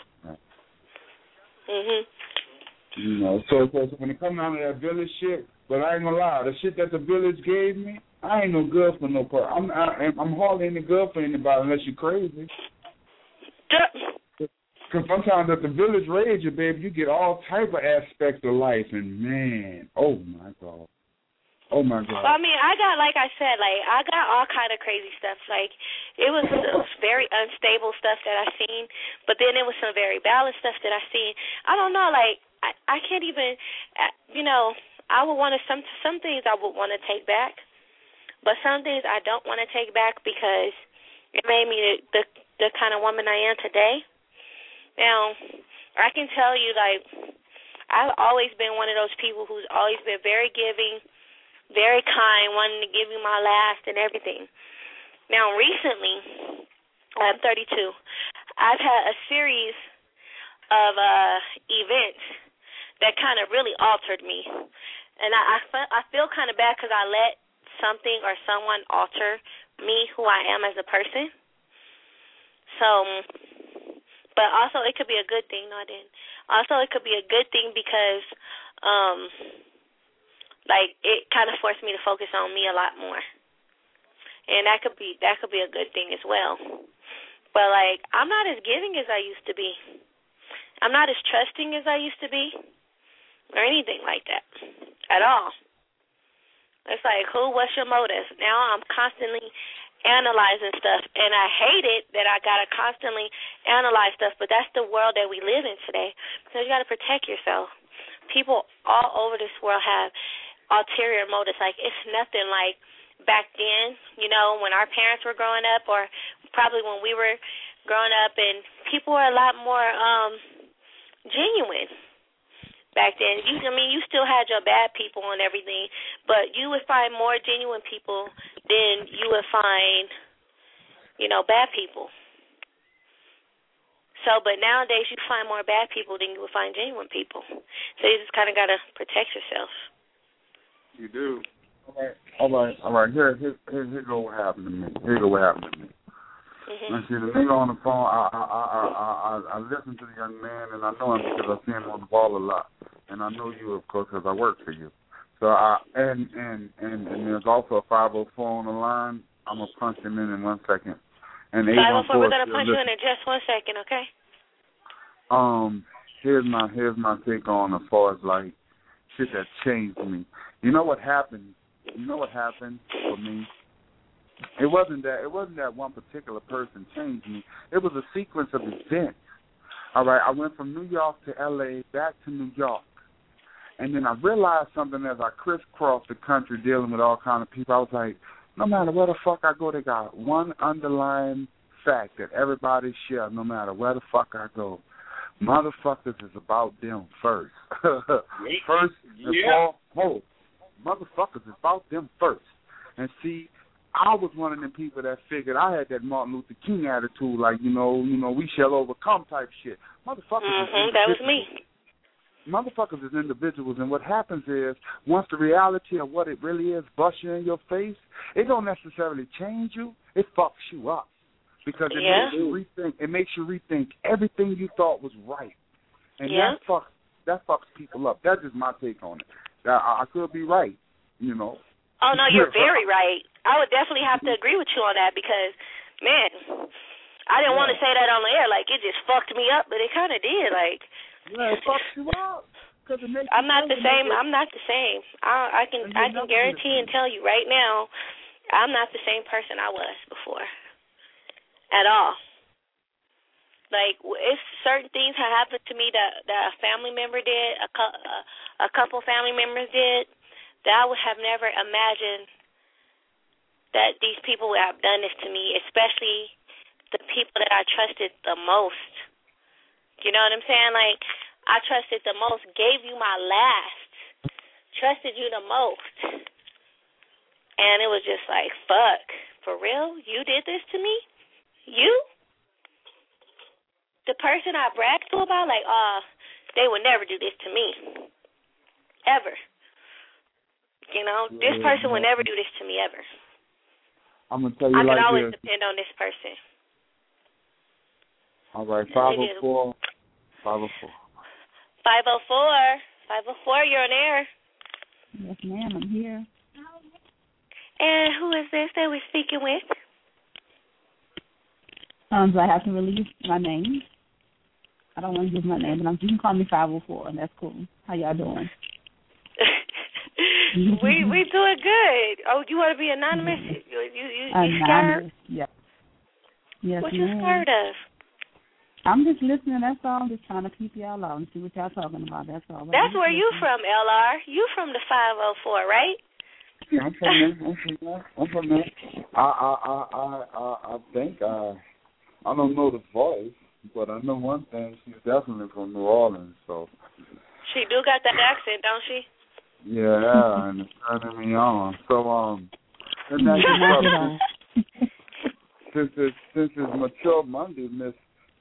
Mhm. You know, so when it comes down to that village shit, but I ain't gonna lie, the shit that the village gave me, I ain't no good for no person. I'm hardly any good for anybody unless you're crazy. Because sometimes at the village raised you, baby, you get all type of aspects of life, and man, oh my God. Well, I mean, I got all kind of crazy stuff. Like, it was very unstable stuff that I seen, but then it was some very balanced stuff that I seen. I don't know, like, I can't even, you know, I would want to, some things I would want to take back, but some things I don't want to take back because it made me the kind of woman I am today. Now, I can tell you, like, I've always been one of those people who's always been very giving, very kind, wanting to give you my last and everything. Now, recently, I'm 32. I've had a series of events that kind of really altered me. And I feel kind of bad because I let something or someone alter me, who I am as a person. So, but also it could be a good thing. No, I didn't. Also, it could be a good thing because, like, it kind of forced me to focus on me a lot more, and that could be a good thing as well. But like, I'm not as giving as I used to be. I'm not as trusting as I used to be, or anything like that at all. It's like, what's your motive? Now I'm constantly analyzing stuff, and I hate it that I gotta constantly analyze stuff. But that's the world that we live in today. So you gotta protect yourself. People all over this world have ulterior motives. Like, it's nothing like back then, you know, when our parents were growing up, or probably when we were growing up, and people were a lot more genuine back then. You still had your bad people and everything, but you would find more genuine people than you would find, you know, bad people. So, but nowadays you find more bad people than you would find genuine people. So you just kind of got to protect yourself. You do. All right. Here go what happened to me. Mm-hmm. I see the nigga on the phone. I listen to the young man, and I know him because I see him on the ball a lot, and I know you, of course, because I work for you. So and there's also a 504 on the line. I'm gonna punch him in 1 second. And 504, we're gonna punch you in just 1 second, okay? Here's my take on as far as like shit that changed me. You know what happened for me? It wasn't that one particular person changed me. It was a sequence of events. All right, I went from New York to L.A., back to New York. And then I realized something as I crisscrossed the country dealing with all kind of people. I was like, no matter where the fuck I go, they got one underlying fact that everybody shares no matter where the fuck I go. Motherfuckers is about them first. First and foremost. Motherfuckers is about them first. And see, I was one of them people that figured I had that Martin Luther King attitude, like, you know, we shall overcome type shit. Motherfuckers is individuals. That was me. Motherfuckers is individuals, and what happens is once the reality of what it really is busts you in your face, it don't necessarily change you. It fucks you up because it makes you rethink everything you thought was right, and that fucks people up. That's just my take on it. I could be right, you know. Oh no, you're very right. I would definitely have to agree with you on that because, man, I didn't want to say that on the air. Like, it just fucked me up, but it kind of did. Like, yeah, it fucks you up. I'm not the same. I'm not the same. I can guarantee and tell you right now, I'm not the same person I was before at all. Like, if certain things have happened to me that a family member did, a couple family members did, that I would have never imagined that these people would have done this to me, especially the people that I trusted the most. You know what I'm saying? Like, I trusted the most, gave you my last, trusted you the most. And it was just like, fuck, for real? You did this to me? You? The person I bragged to about, like, they would never do this to me. Ever. You know, this person would never do this to me ever. I'm going to tell you I like can always this. depend on this person. All right, 504. 504. 504, you're on air. Yes, ma'am, I'm here. And who is this that we're speaking with? Do I have to release my name? I don't want to give my name, but you can call me 504, and that's cool. How y'all doing? we doing good. Oh, you want to be anonymous? You scared? Yeah. Yes, what you scared of? I'm just listening, that's all. I'm just trying to keep y'all out and see what y'all talking about, that's all. That's where you from, LR. You from the 504, right? Yeah, I'm from there. I think I don't know the voice, but I know one thing. She's definitely from New Orleans, so. She do got that accent, don't she? Yeah, and it's turning me on. So, and that's since it's Mature Monday, Miss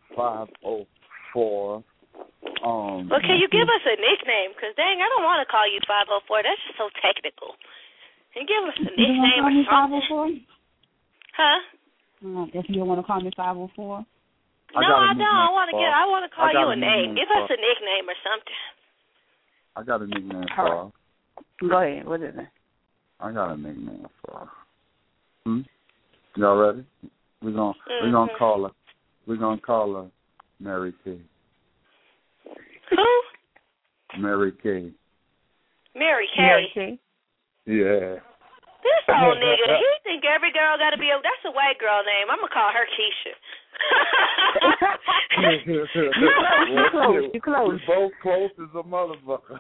504. Well, can you give us a nickname? Because, dang, I don't want to call you 504. That's just so technical. Can you give us a nickname or something? 504? Huh? If you don't want to call me 504? No, I don't. I want to call you a name. Give us a nickname or something. I got a nickname for her. Go ahead. What is it? I got a nickname for her. Y'all ready? We're gonna call her. We're gonna call her Mary K. Who? Mary K. Mary K. Mary K. Yeah. This old nigga, he think every girl got to be that's a white girl name. I'm gonna call her Keisha. You close. We both close as a motherfucker.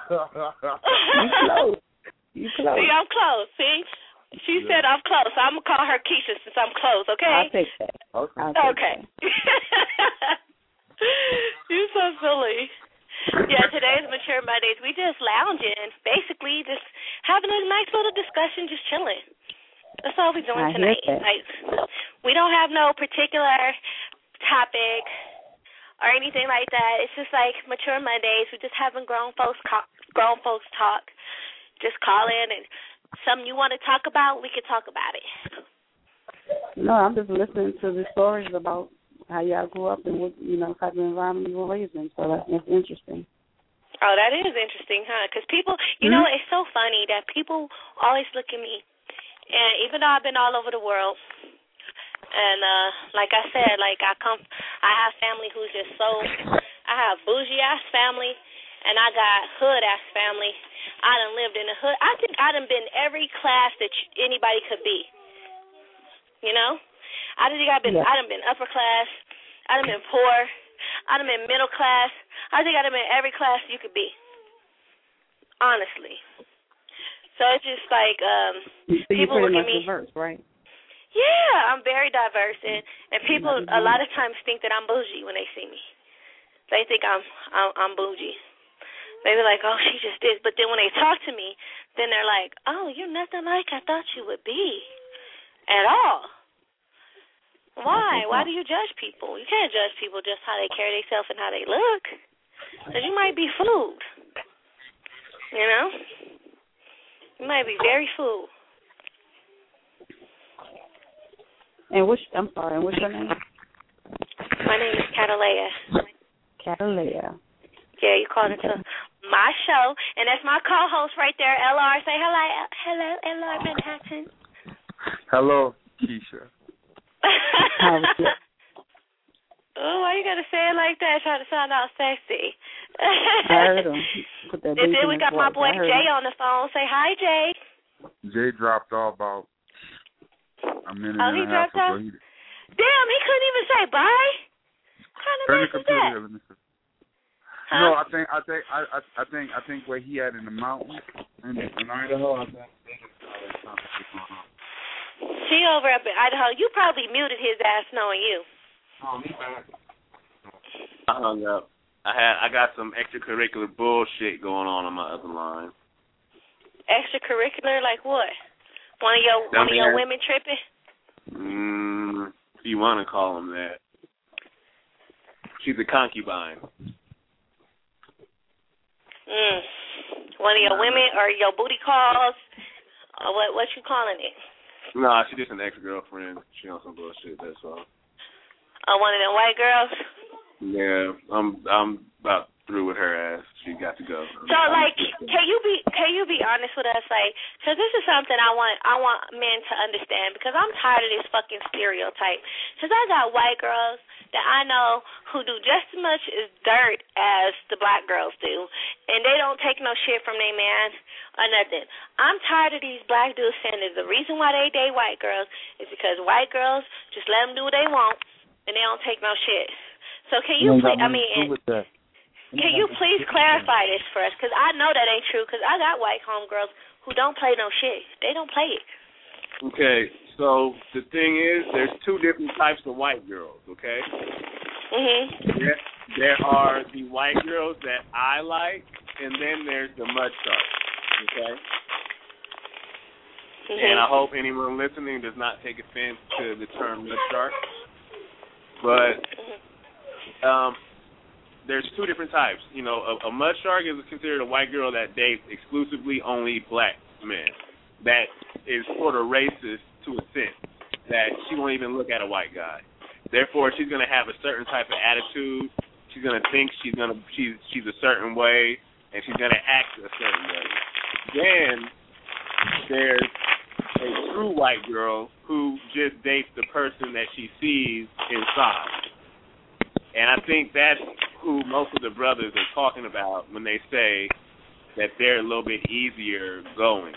You close. See, I'm close. See, she said I'm close. So I'm gonna call her Keisha since I'm close. Okay. I'll take that. Okay. You're so silly. Yeah, today's Mature Mondays. We just lounging, basically just having a nice little discussion, just chilling. That's all we're doing tonight. Like, we don't have no particular topic or anything like that. It's just like Mature Mondays. We're just having grown folks talk. Just call in, and something you want to talk about, we can talk about it. No, I'm just listening to the stories about how y'all grew up and what type of environment you were raised in. So that's interesting. Oh, that is interesting, huh? Because people, you know, it's so funny that people always look at me, and even though I've been all over the world, and like I said, like I have family who's just I have bougie ass family, and I got hood ass family. I done lived in the hood. I think I done been every class that anybody could be. You know? I done been upper class. I done been poor. I done been middle class. I think I done been every class you could be. Honestly. So it's just like people look at me. Diverse, right? Yeah, I'm very diverse, and people a lot of times think that I'm bougie when they see me. They think I'm bougie. They be like, oh, she just did. But then when they talk to me, then they're like, oh, you're nothing like I thought you would be at all. Why? Why do you judge people? You can't judge people just how they carry themselves and how they look. Because you might be fooled. You know? You might be very fooled. And what's your name? My name is Catalea. Catalea. Yeah, you called into my show, and that's my co-host right there, LR. Say hello, LR Manhattan. Hello, Keisha. Oh, why you gotta say it like that? Trying to sound all sexy. I heard him. And then we got my boy Jay on the phone. Say hi, Jay. Jay dropped off about a minute and a half ago. Damn, he couldn't even say bye. What kind Turn the mess is computer that? here, let me see. Huh? No, I think where he at in the mountains in Idaho. I think there's something going on. She over up in Idaho. You probably muted his ass knowing you. Oh, he's back. I hung up. I got some extracurricular bullshit going on my other line. Extracurricular, like what? One of your women tripping? If you want to call him that. She's a concubine. One of your women or your booty calls? Or what you calling it? Nah, she's just an ex-girlfriend. She on some bullshit, that's all. One of them white girls? Yeah, I'm about through with her ass. She got to go. So, like, can you be honest with us, like, because this is something I want men to understand, because I'm tired of this fucking stereotype. Because I got white girls that I know who do just as much as dirt as the black girls do, and they don't take no shit from their man or nothing. I'm tired of these black dudes saying that the reason why they date white girls is because white girls just let them do what they want, and they don't take no shit. So can you please, can you please clarify this for us? Because I know that ain't true, because I got white homegirls who don't play no shit. They don't play it. Okay, so the thing is, there's two different types of white girls, okay? There are the white girls that I like, and then there's the mud sharks, okay? And I hope anyone listening does not take offense to the term mud shark. But there's two different types. You know, a mud shark is considered a white girl that dates exclusively only black men. That is sort of racist to a sense, that she won't even look at a white guy. Therefore, she's going to have a certain type of attitude. She's going to think she's a certain way, and she's going to act a certain way. Then there's a true white girl who just dates the person that she sees inside. And I think that's who most of the brothers are talking about when they say that they're a little bit easier going.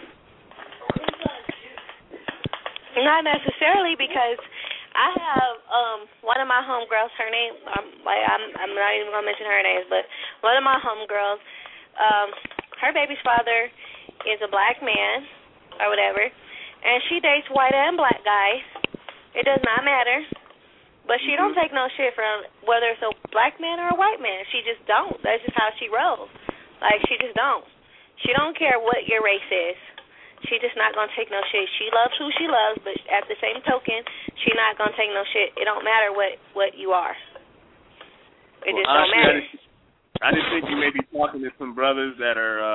Not necessarily, because I have one of my homegirls, her name, I'm not even going to mention her name, but one of my homegirls, her baby's father is a black man or whatever, and she dates white and black guys. It does not matter. But she don't take no shit from whether it's a black man or a white man. She just don't. That's just how she rolls. Like, she just don't. She don't care what your race is. She just not going to take no shit. She loves who she loves, but at the same token, she not going to take no shit. It don't matter what you are. It just don't matter. I just think you may be talking to some brothers that are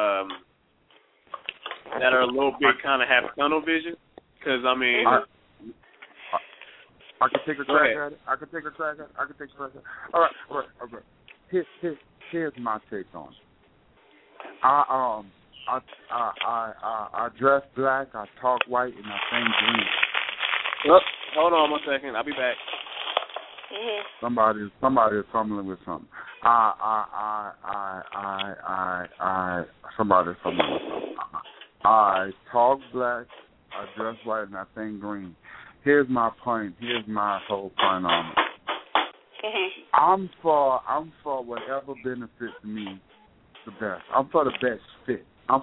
a little bit kind of have tunnel vision. Because, I mean... I can take a crack at it. All right. Here's my take on it. I dress black, I talk white, and I sing green. Oh, hold on 1 second. I'll be back. Somebody is fumbling with something. Somebody is fumbling with something. I talk black, I dress white, and I sing green. Here's my point. Here's my whole point on it. I'm for whatever benefits me the best. I'm for the best fit.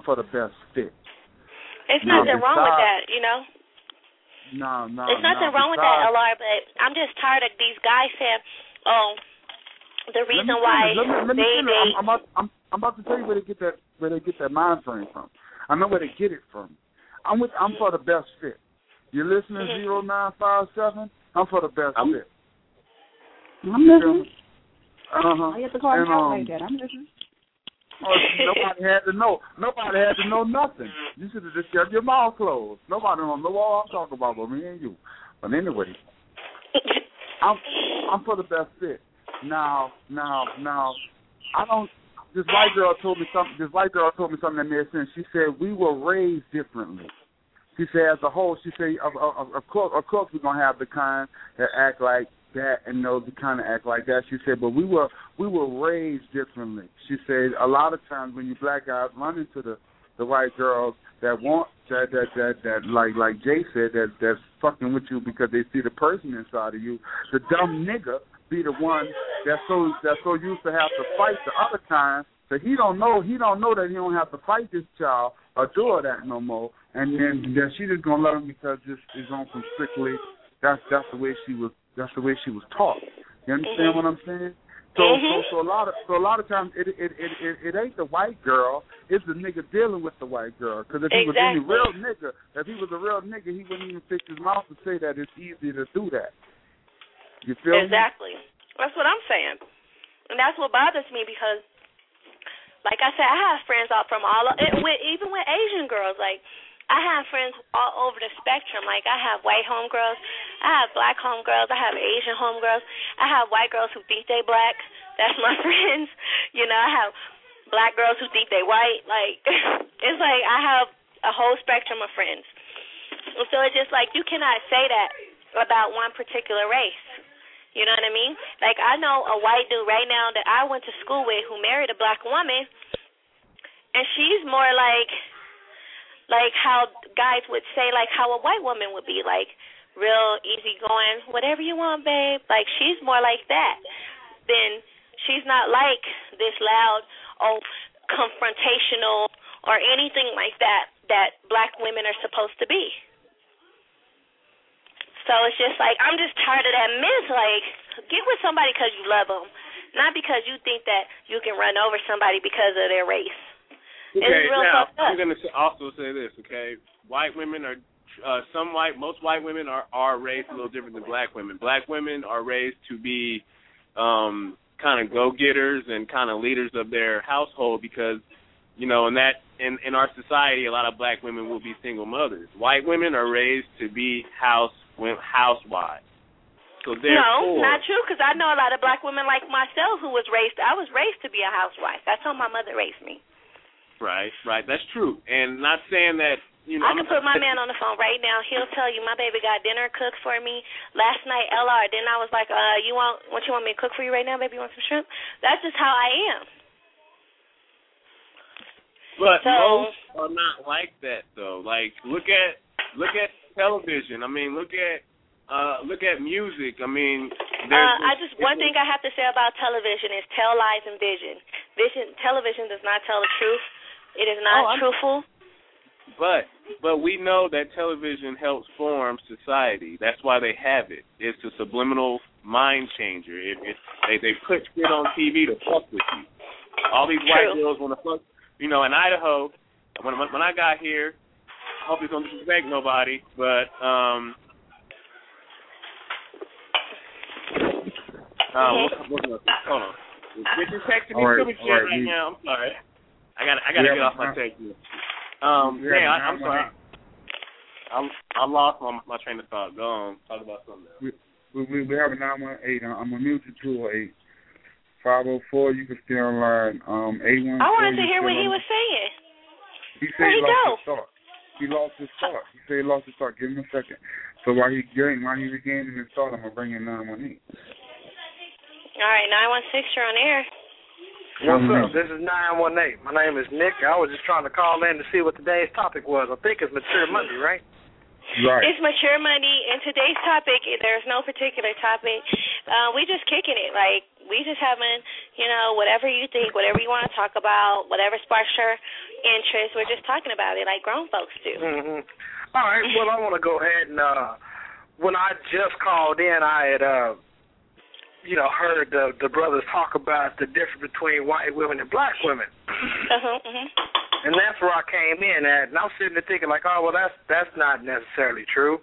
There's nothing wrong with that, you know? No. There's nothing wrong with that, LR, but I'm just tired of these guys saying, the reason why I'm about to tell you where they get that mind frame from. I know where they get it from. I'm for the best fit. You're listening 0957? I'm for the best fit. I'm listening. I have to call you out like that. I'm listening. Nobody had to know. Nobody had to know nothing. You should have just kept your mouth closed. Nobody don't know what I'm talking about but me and you. But anyway, I'm for the best fit. Now, I don't. This white girl told me something that made sense. She said we were raised differently. She said, as a whole, she said, of course we're gonna have the kind that act like that and those that kind of act like that. She said, but we were raised differently. She said, a lot of times when you black guys run into the white girls that want that like Jay said, that's fucking with you because they see the person inside of you. The dumb nigga be the one that's so used to have to fight the other kind, so he don't know that he don't have to fight this child or do all that no more. And then she just gonna love him because this is on some strictly. That's the way she was taught. You understand what I'm saying? So a lot of times it ain't the white girl, it's the nigga dealing with the white girl. Because if he was any real nigga, he wouldn't even fix his mouth to say that it's easy to do that. You feel me? Exactly. That's what I'm saying, and that's what bothers me because, like I said, I have friends out from even with Asian girls. Like I have friends all over the spectrum. Like I have white homegirls, I have black homegirls, I have Asian homegirls, I have white girls who think they black. That's my friends. You know, I have black girls who think they white. Like it's like I have a whole spectrum of friends. And so it's just like you cannot say that about one particular race. You know what I mean? Like I know a white dude right now that I went to school with who married a black woman, and she's more like how guys would say, like how a white woman would be, like real easygoing, whatever you want, babe. Like she's more like that. Then she's not like this loud, confrontational or anything like that black women are supposed to be. So it's just like I'm just tired of that myth. Like get with somebody because you love them, not because you think that you can run over somebody because of their race. Okay, now I'm going to also say this. Okay, white women are most white women are raised a little different than black women. Black women are raised to be kind of go-getters and kind of leaders of their household because, you know, in our society, a lot of black women will be single mothers. White women are raised to be housewives. So no, not true, because I know a lot of black women like myself I was raised to be a housewife. That's how my mother raised me. Right, that's true. And not saying that, you know. I can put my man on the phone right now. He'll tell you my baby got dinner cooked for me last night, LR. Then I was like, what you want me to cook for you right now, baby? You want some shrimp? That's just how I am. But most are not like that, though. Like, look at television. I mean, look at music. I mean, one thing I have to say about television is tell lies and vision. Television does not tell the truth. It is not truthful. But we know that television helps form society. That's why they have it. It's a subliminal mind changer. They put shit on TV to fuck with you. All these white girls want to fuck. You know, in Idaho, when I got here, I hope this don't disrespect nobody, but hold on. You're just texting me stupid shit right now. I'm sorry. I gotta get off my text. I'm sorry. I lost my train of thought. Go on. Talk about something else. We have a 918. I'm a mute to 208. 504. You can stay online. 814. I wanted to hear what he was saying. He said he lost his thought. He lost his thought. He said he lost his thought. Give him a second. So while he's regaining his thought, I'm gonna bring in 918. All right, 916, you're on air. What's up? This is 918. My name is Nick. I was just trying to call in to see what today's topic was. I think it's Mature Monday, right? Right. It's Mature Monday, and today's topic, there's no particular topic. We just kicking it. Like, we just having, whatever you think, whatever you want to talk about, whatever sparks your interest, we're just talking about it like grown folks do. Mm-hmm. All right, well, I want to go ahead and, when I just called in, I had, heard the brothers talk about the difference between white women and black women. And that's where I came in at. And I'm sitting there thinking like, that's not necessarily true.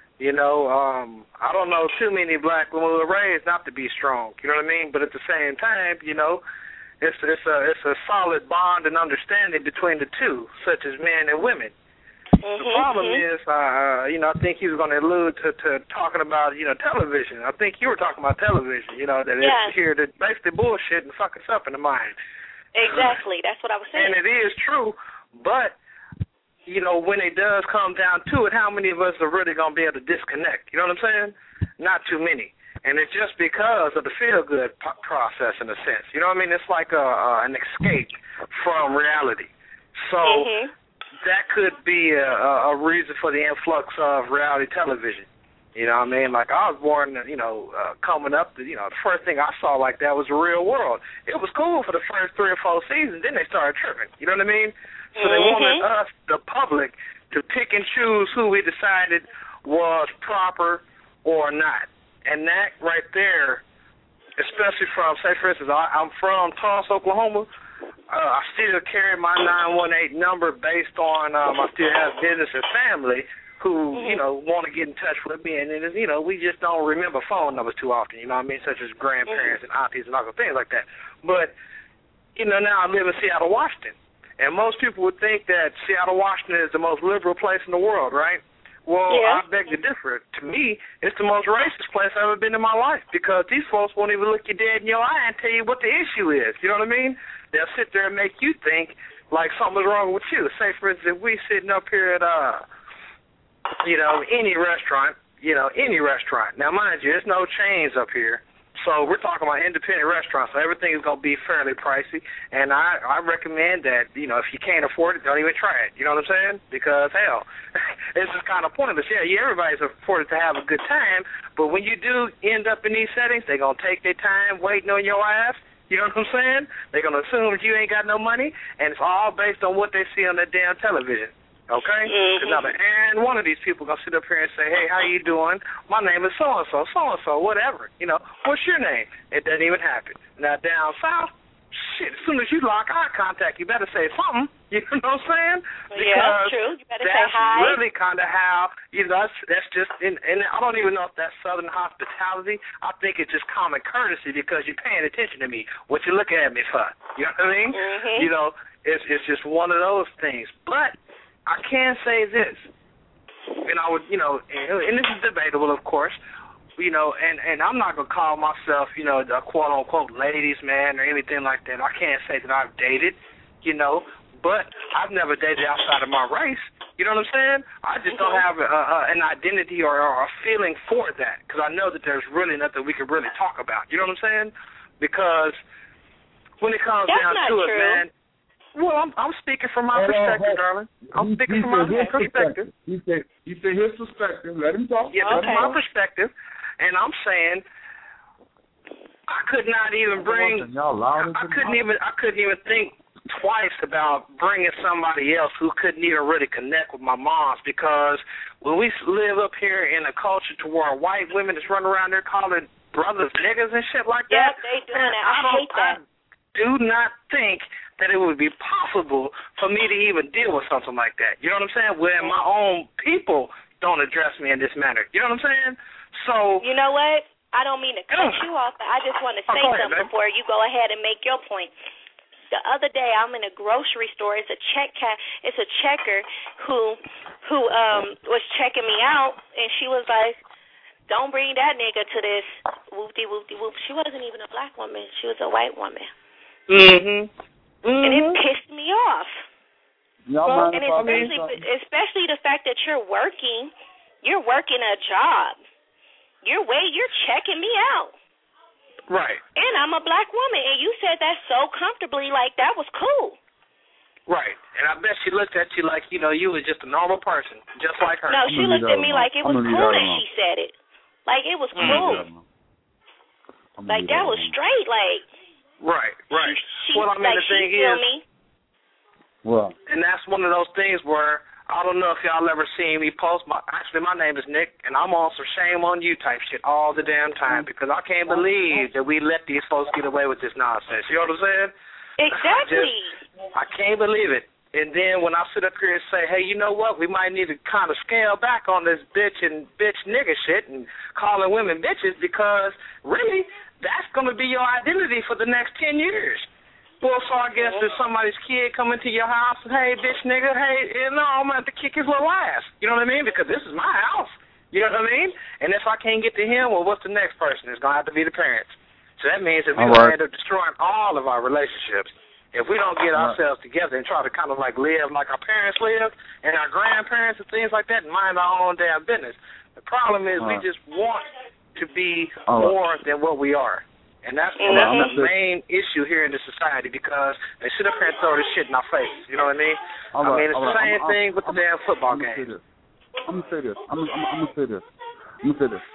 I don't know too many black women who were raised not to be strong. You know what I mean? But at the same time, it's a solid bond and understanding between the two, such as men and women. The problem is, I think he was going to allude to talking about, television. I think you were talking about television, that it's here to basically bullshit and fuck us up in the mind. Exactly. That's what I was saying. And it is true, but, when it does come down to it, how many of us are really going to be able to disconnect? You know what I'm saying? Not too many. And it's just because of the feel-good process in a sense. You know what I mean? It's like an escape from reality. So that could be a reason for the influx of reality television. You know what I mean? Like, I was born, coming up, the first thing I saw like that was the Real World. It was cool for the first 3 or 4 seasons, then they started tripping. You know what I mean? So they wanted us, the public, to pick and choose who we decided was proper or not. And that right there, especially from, say, for instance, I'm from Tulsa, Oklahoma. I still carry my 918 number based on I still have business and family who, want to get in touch with me, and we just don't remember phone numbers too often, you know what I mean, such as grandparents and aunties and other things like that. But, now I live in Seattle, Washington, and most people would think that Seattle, Washington is the most liberal place in the world, right? Well, I beg to differ. To me, it's the most racist place I've ever been in my life, because these folks won't even look you dead in your eye and tell you what the issue is, you know what I mean? They'll sit there and make you think like something's wrong with you. Say, for instance, if we sitting up here at any restaurant, any restaurant. Now, mind you, there's no chains up here. So we're talking about independent restaurants, so everything is going to be fairly pricey. And I recommend that, if you can't afford it, don't even try it. You know what I'm saying? Because, hell, it's just kind of pointless. Yeah, everybody's afforded to have a good time, but when you do end up in these settings, they're going to take their time waiting on your ass. You know what I'm saying? They're going to assume that you ain't got no money, and it's all based on what they see on that damn television. Okay? Because now, and one of these people going to sit up here and say, hey, how you doing? My name is so-and-so, so-and-so, whatever. What's your name? It doesn't even happen. Now, down south, shit, as soon as you lock eye contact, you better say something. You know what I'm saying? Because true. You better that's say hi. really kind of how, that's just, and I don't even know if that's Southern hospitality. I think it's just common courtesy because you're paying attention to me. What you looking at me for? You know what I mean? It's just one of those things. But I can say this, and I would, and this is debatable, of course, and I'm not going to call myself, a quote-unquote ladies' man or anything like that. I can't say that I've dated, but I've never dated outside of my race. You know what I'm saying? I just don't have an identity or a feeling for that, because I know that there's really nothing we can really talk about. You know what I'm saying? Because when it comes down to it, man, well, I'm speaking from my perspective, darling. I'm speaking from my perspective. You say his perspective. Let him talk. Yeah, that's my perspective. And I'm saying I could not even I couldn't even think twice about bringing somebody else who couldn't even really connect with my moms, because when we live up here in a culture to where white women is running around there calling brothers niggas and shit like that. Yep, they doing that. I hate that. I do not think that it would be possible for me to even deal with something like that. You know what I'm saying? Where my own people don't address me in this manner. You know what I'm saying? So you know what? I don't mean to cut you off, but I just want to say something before you go ahead and make your point. The other day, I'm in a grocery store. It's a checker who was checking me out, and she was like, "Don't bring that nigga to this whoop-de whoop-de-whoop." She wasn't even a black woman. She was a white woman. And it pissed me off. And especially the fact that you're working a job. You're checking me out. Right. And I'm a black woman, and you said that so comfortably, like that was cool. Right. And I bet she looked at you like, you was just a normal person, just like her. No, she looked at me like it was cool that she said it. Like it was cool. Like that was straight, like. Right. Well, I mean, the thing is, and that's one of those things where I don't know if y'all ever seen me post. Actually, my name is Nick, and I'm on some shame on you type shit all the damn time, because I can't believe that we let these folks get away with this nonsense. You know what I'm saying? Exactly. I can't believe it. And then when I sit up here and say, hey, you know what, we might need to kind of scale back on this bitch nigga shit and calling women bitches, because really that's going to be your identity for the next 10 years. Well, so I guess if somebody's kid come into your house and, hey, bitch nigga, hey, I'm going to have to kick his little ass. You know what I mean? Because this is my house. You know what I mean? And if I can't get to him, well, what's the next person? It's going to have to be the parents. So that means that we're going to end up destroying all of our relationships. If we don't get ourselves together and try to kind of like live like our parents lived and our grandparents and things like that and mind our own damn business. The problem is we just want to be more than what we are. And that's the main issue here in this society, because they sit up here and throw this shit in our faces. You know what I mean? It's the same thing with the damn football game. I'm going to say this. Let me say this.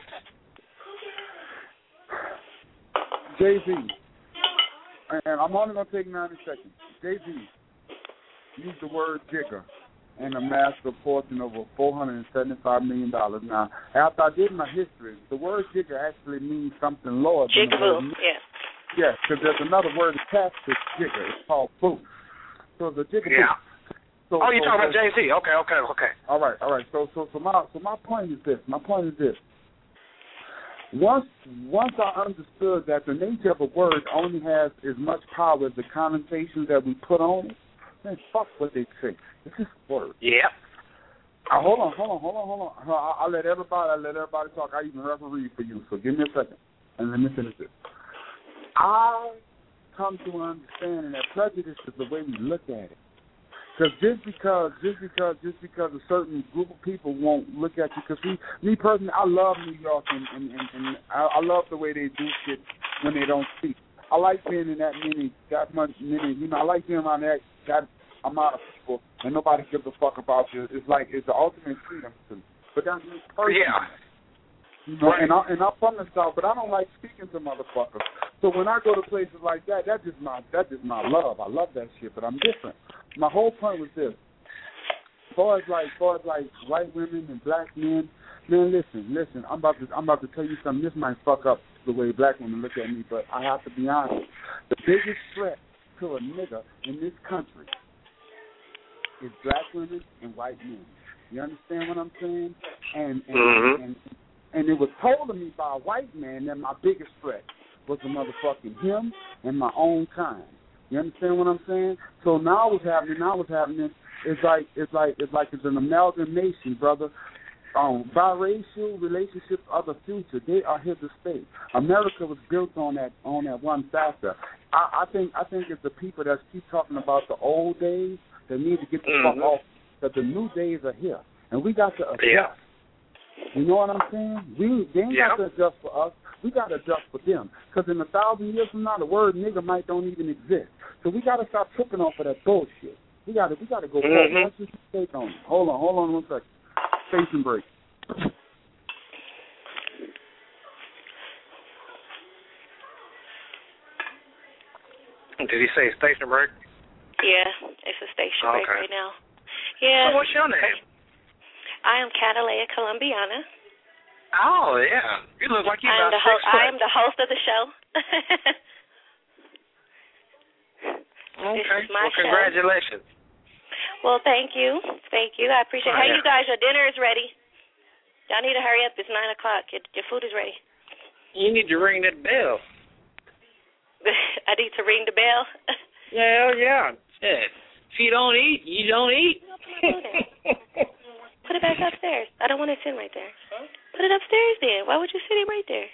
Jay-Z, and I'm only going to take 90 seconds. Jay-Z used the word jigger and amassed a fortune of over $475 million. Now, after I did my history, the word jigger actually means something lower than the word. Yes, because there's another word attached to jigger. It's called boo. So the jigger. Yeah. So, you're talking about Jay-Z. Okay. All right. So my point is this. Once I understood that the nature of a word only has as much power as the connotations that we put on it, man, fuck what they say. It's just a word. Yeah. Hold on. I'll let everybody talk. I even referee for you, so give me a second. And let me finish this. I come to an understanding that prejudice is the way we look at it. Because just because a certain group of people won't look at you, because me personally, I love New York and I love the way they do shit when they don't speak. I like being in that many, I like being around that amount of people and nobody gives a fuck about you. It's the ultimate freedom to me. But that's me personally. Yeah. You know, and I'm from the South, but I don't like speaking to motherfuckers. So when I go to places like that, that's just my love. I love that shit, but I'm different. My whole point was this: as far as white women and black men, man, listen. I'm about to tell you something. This might fuck up the way black women look at me, but I have to be honest. The biggest threat to a nigga in this country is black women and white men. You understand what I'm saying? And it was told to me by a white man that my biggest threat was the motherfucking him and my own kind. You understand what I'm saying? So now what's happening is it's an amalgamation, brother. Biracial relationships are the future. They are here to stay. America was built on that one factor. I think it's the people that keep talking about the old days that need to get the fuck off, that the new days are here. And we got to adjust. Yeah. You know what I'm saying? They ain't got to adjust for us. We got to adjust for them. Because in 1,000 years from now, the word nigga might don't even exist. So we got to stop tripping off of that bullshit. We got to go forward. Let's just take on it. Hold on 1 second. Station break. Did he say station break? Yeah, it's a station break right now. Yeah. So what's your name? I am Catalea Colombiana. Oh, yeah. You look like you're about 6 foot. I am the host of the show. Okay. Well, congratulations. Well, thank you. I appreciate it. Hey, you guys, your dinner is ready. Y'all need to hurry up. It's 9 o'clock. Your food is ready. You need to ring that bell. I need to ring the bell? Yeah. If you don't eat, you don't eat. Put it back upstairs. I don't want it sitting right there. Put it upstairs then. Why would you sit it right there?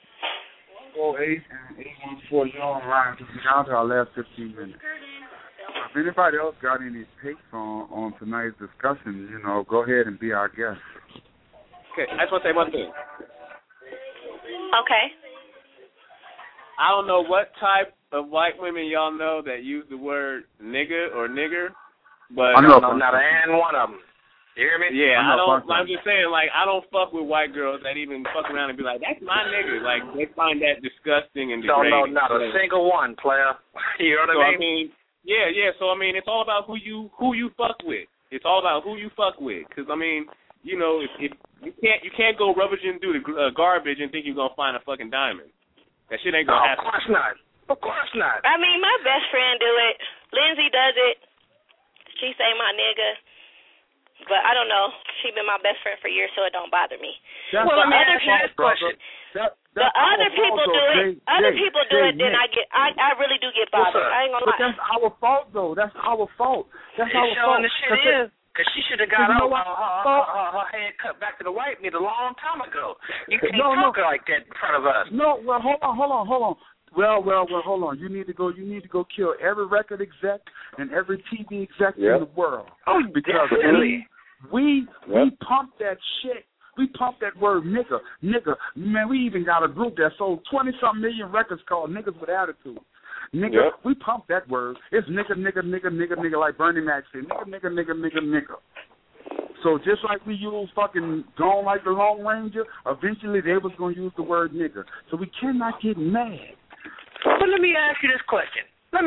4-8-814, you're online. Just down to our last 15 minutes. If anybody else got any takes on tonight's discussion, go ahead and be our guest. Okay, I just want to say one thing. Okay. I don't know what type of white women y'all know that use the word nigga or nigger, but I know not one of them. You hear me? Yeah, I'm just saying, I don't fuck with white girls that even fuck around and be like, that's my nigga. Like, they find that disgusting and degrading. No, not a single one, player. You know what I mean? Yeah. So, it's all about who you fuck with. It's all about who you fuck with. Because, if you can't go rummaging through the garbage and think you're going to find a fucking diamond. That shit ain't going to happen. Of course not. My best friend do it. Lindsay does it. She say my nigga. But I don't know. She been my best friend for years, so it don't bother me. Well, let me ask you this question. The other people do it. Other people do it, then I really do get bothered. I ain't gonna lie. But that's our fault, though. That's our fault. That's our fault. The shit is. Because she should have got her head cut back to the white meat a long time ago. You can't talk like that in front of us. No, well, hold on. Well, hold on. You need to go kill every record exec and every TV exec in the world. Oh, because definitely. We pump that shit. We pump that word nigga. Man, we even got a group that sold 20-something million records called Niggas with Attitude. Nigga, we pump that word. It's nigga, like Bernie Mac said. Nigga. So just like we use fucking gone like the Lone Ranger, eventually they was going to use the word nigger. So we cannot get mad. But let me ask you this question.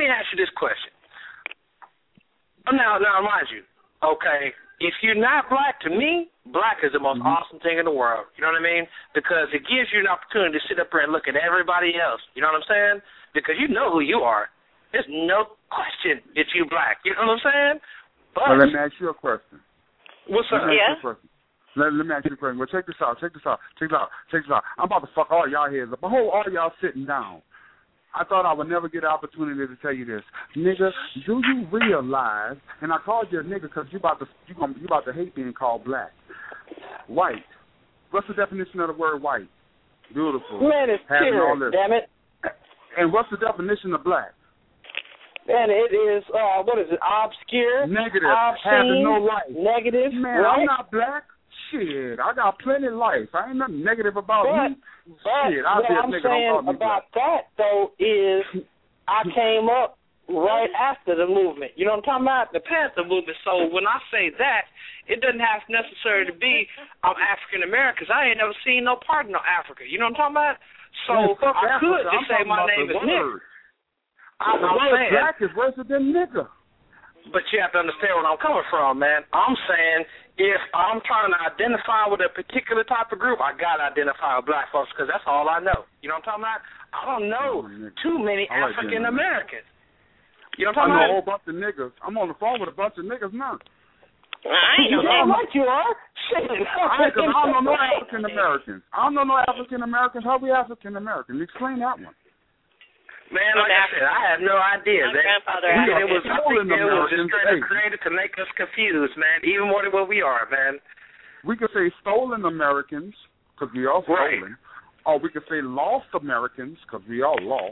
Now, mind you, okay, if you're not black, to me, black is the most awesome thing in the world. You know what I mean? Because it gives you an opportunity to sit up there and look at everybody else. You know what I'm saying? Because you know who you are. There's no question that you black. You know what I'm saying? But well, let me ask you a question. What's up? Yeah. Let me ask you a question. Well, check this out. I'm about to fuck all y'all heads up. I hope all y'all sitting down. I thought I would never get an opportunity to tell you this. Nigga, do you realize, and I called you a nigga because you about to hate being called black. White. What's the definition of the word white? Beautiful. Man, it's pure, damn it. And what's the definition of black? And it is, what is it, obscure? Negative. Obscene, having no life. Negative. Man, right? I'm not black. Shit, I got plenty of life. I ain't nothing negative about me. Shit, what I'm saying about that, though, is I came up right after the movement. You know what I'm talking about? The Panther movement. So when I say that, it doesn't have necessarily to be I'm African-American, because I ain't never seen no part of no Africa. You know what I'm talking about? So I could just say my name is Nick. The word black is worse than nigga. But you have to understand where I'm coming from, man. I'm saying if I'm trying to identify with a particular type of group, I got to identify with black folks because that's all I know. You know what I'm talking about? I don't know too many African Americans. You know what I'm talking about? I know a whole bunch of niggas. I'm on the phone with a bunch of niggas now. I ain't know that. What you are? Shit. I don't know no African Americans. I don't know no African Americans. How we African Americans? Explain that one. Man, like I said, I have no idea. My grandfather it was just created to make us confused, man, even more than what we are, man. We could say stolen Americans, because we all stolen, or we could say lost Americans, because we all lost,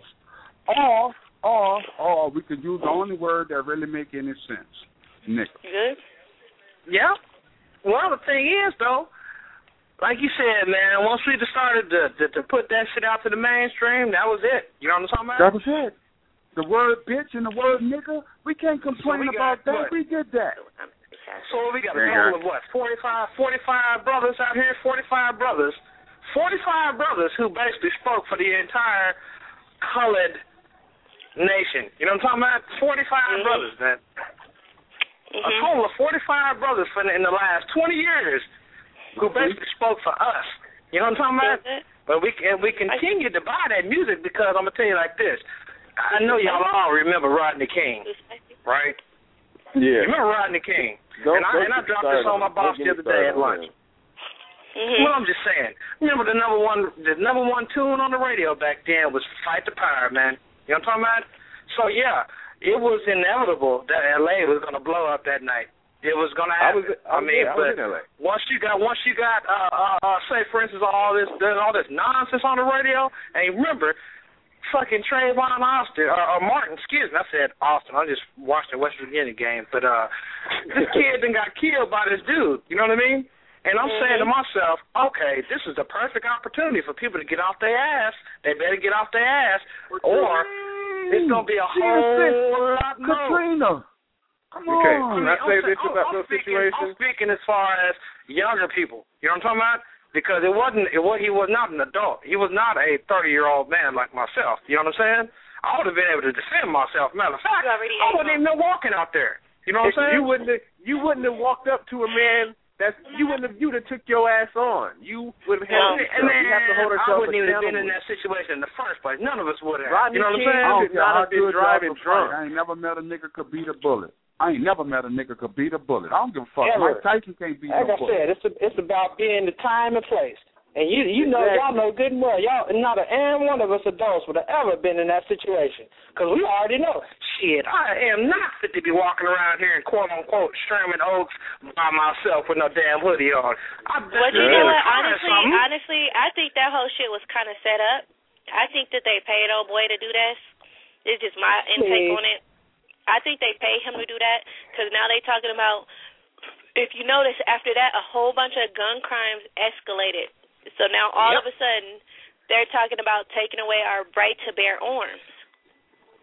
or we could use the only word that really make any sense, nigga. Good? Yeah. Well, the thing is, though, like you said, man, once we just started to put that shit out to the mainstream, that was it. You know what I'm talking about? That was it. The word bitch and the word nigga, we can't complain about that. We did that. So we got a total of what, 45 brothers out here, 45 brothers who basically spoke for the entire colored nation. You know what I'm talking about? 45 brothers, man. A total of 45 brothers in the last 20 years. Who basically spoke for us. You know what I'm talking about? But we continue to buy that music because I'm going to tell you like this. I know y'all all remember Rodney King, right? Yeah. You remember Rodney King? And I dropped this on my boss the other day at lunch. Well, I'm just saying. Remember the number one tune on the radio back then was Fight the Power, man. You know what I'm talking about? So, yeah, it was inevitable that L.A. was going to blow up that night. It was gonna happen. I mean, but once you got, say for instance, all this nonsense on the radio, and remember, fucking Trayvon Austin or Martin, excuse me, I said Austin. I just watched the West Virginia game, but this kid then got killed by this dude. You know what I mean? And I'm saying to myself, okay, this is the perfect opportunity for people to get off their ass. They better get off their ass, or it's gonna be a whole lot more. Katrina. Come on. Can I say this about those situations? I'm speaking as far as younger people. You know what I'm talking about? Because he was not an adult. He was not a 30-year-old man like myself. You know what I'm saying? I would have been able to defend myself. Matter of fact, I wouldn't even been walking out there. You know what I'm saying? You wouldn't have walked up to a man you'd have took your ass on. You would have held yourself. You have to hold yourself. I wouldn't even have been in that situation in the first place. None of us would have. Rodney, you know what I'm saying? King did not have been driving drunk. I ain't never met a nigga could beat a bullet. I don't give a fuck. Mike Tyson can't beat no bullet. Like I said, it's about being the time and place. And you know, y'all know good and well, y'all, not one of us adults would have ever been in that situation. Because we already know, shit, I am not fit to be walking around here in quote-unquote Sherman Oaks by myself with no damn hoodie on. But you know what, honestly, I think that whole shit was kind of set up. I think that they paid old boy to do this. It's just my intake on it. I think they paid him to do that because now they talking about, if you notice, after that, a whole bunch of gun crimes escalated. So now all of a sudden, they're talking about taking away our right to bear arms.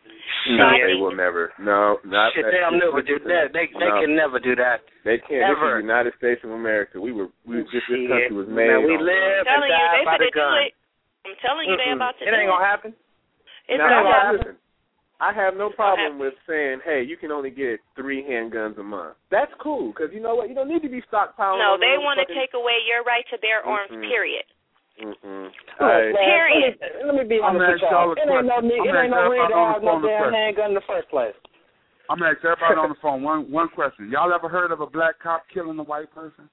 No, they will never. No, not shit. They'll never do that. They can never do that. They can't. Ever. This is the United States of America. This country was made. Man, we live and die by the gun. I'm telling you, they about to do it. It ain't gonna happen. It's gonna happen. Listen, I have no problem with saying, hey, you can only get 3 handguns a month. That's cool, because you know what? You don't need to be stockpiling. No, they want to take away your right to bear arms, period. Period. Let me be honest with y'all. It ain't no need to have no damn handgun in the first place. I'm going to ask everybody on the phone one question. Y'all ever heard of a black cop killing a white person?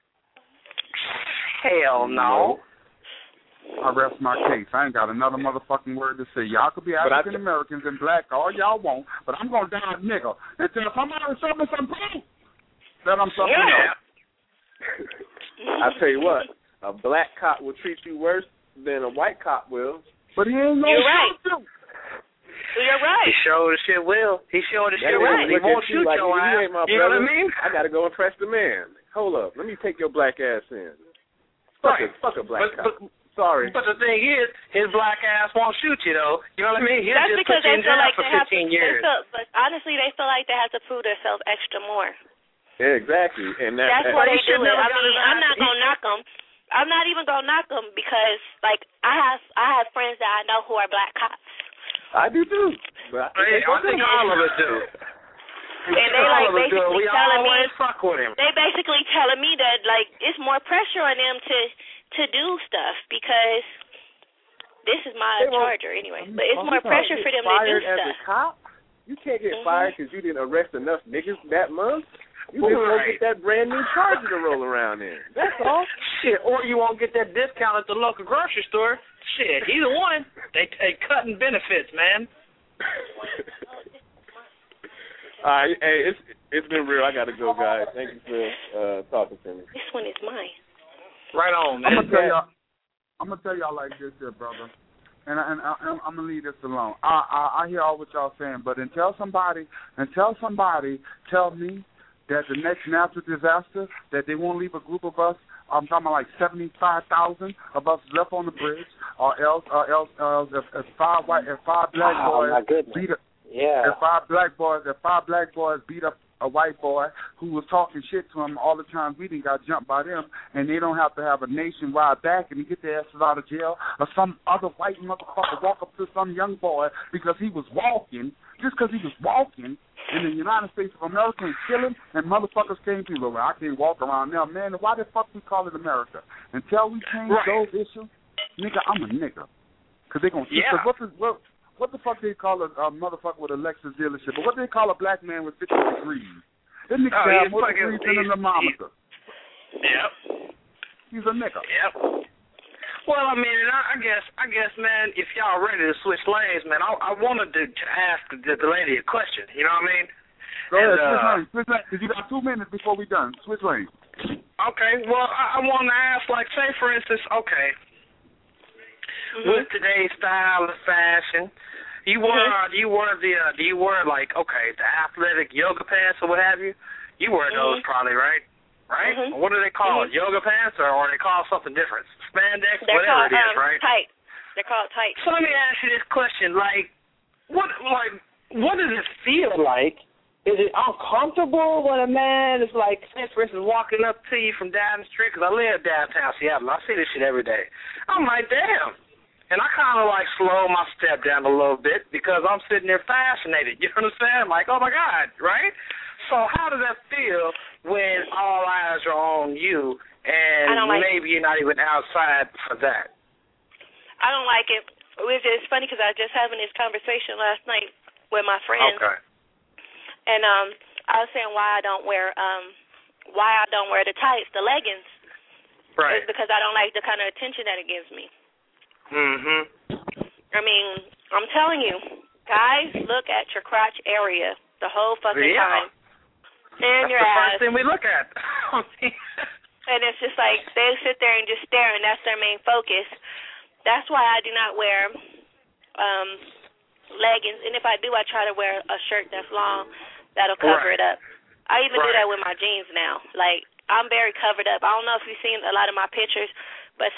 Hell no. I rest my case. I ain't got another motherfucking word to say. Y'all could be African Americans and black all y'all want, but I'm going to die a nigga until somebody show me some proof that I'm something else. I tell you what, a black cop will treat you worse than a white cop will. But he ain't no You're right. You're right. He sure the shit will. He sure the shit will. He won't shoot like, your ass. You know what I mean? I got to go impress the man. Hold up. Let me take your black ass in. Fuck a black cop. Sorry. But the thing is, his black ass won't shoot you, though. You know what I mean? He'll That's just because put you they in feel jail like for they have 15 years. but honestly, they feel like they have to prove themselves extra more. Yeah, exactly. And that's why they do it. I mean, I'm not going to knock them. I'm not even going to knock them because, like, I have friends that I know who are black cops. I do, too. But I think all of us do. And they like basically telling me, fuck with him. They basically telling me that like it's more pressure on them to do stuff because this is my charger anyway. But it's more pressure for them to do stuff. As a cop, you can't get fired because you didn't arrest enough niggas that month. You just won't get that brand new charger to roll around in. That's all. Shit, or you won't get that discount at the local grocery store. Shit, either one. They cutting benefits, man. All right, hey, it's been real. I gotta go, guys. Thank you for talking to me. This one is mine. Right on, man. I'm gonna tell y'all like this, here, brother, and I'm gonna leave this alone. I hear all what y'all saying, but until somebody tell me that the next natural disaster that they won't leave a group of us. I'm talking about like 75,000 of us left on the bridge, or else if five black boys beat up. Yeah. If five black boys beat up a white boy who was talking shit to him all the time, we didn't got jumped by them, and they don't have to have a nationwide backing to get their asses out of jail, or some other white motherfucker walk up to some young boy because he was walking, in the United States of America and killing, and motherfuckers came to, well, I can't walk around now, man. Why the fuck we call it America? Until we change those issues, nigga, I'm a nigga. Because they're going to see, what the fuck they call a motherfucker with a Lexus dealership? But what they call a black man with 50 degrees? That nigga have more degrees than a thermometer. Yep. He's a nigga. Yep. Well, I mean, I guess, man, if y'all ready to switch lanes, man, I wanted to ask the lady a question. You know what I mean? Go ahead, switch lanes. Because you got 2 minutes before we done. Switch lanes. Okay. Well, I want to ask, like, say, for instance, okay, with today's style of fashion, do you wear like, okay, the athletic yoga pants or what have you? You wear those probably, right? Right? What do they call it? Yoga pants, or are they called something different? Spandex, whatever it is, right? Tight. They're called tight. So let me ask you this question: like, what does it feel like? Is it uncomfortable when a man is like, say, for instance, walking up to you from down the street? Because I live downtown Seattle, I see this shit every day. I'm like, damn. And I kind of like slow my step down a little bit because I'm sitting there fascinated. You know what I'm saying? I'm like, oh my God, right? So how does that feel when all eyes are on you and maybe you're not even outside for that? I don't like it. It's funny because I was just having this conversation last night with my friends. Okay. And I was saying why I don't wear the tights, the leggings. Right. It's because I don't like the kind of attention that it gives me. I mean, I'm telling you, guys, look at your crotch area the whole fucking time. And that's your the ass. first thing we look at. And it's just like they sit there and just stare, and that's their main focus. That's why I do not wear leggings. And if I do, I try to wear a shirt that's long that'll cover it up. I even do that with my jeans now. Like, I'm very covered up. I don't know if you've seen a lot of my pictures, but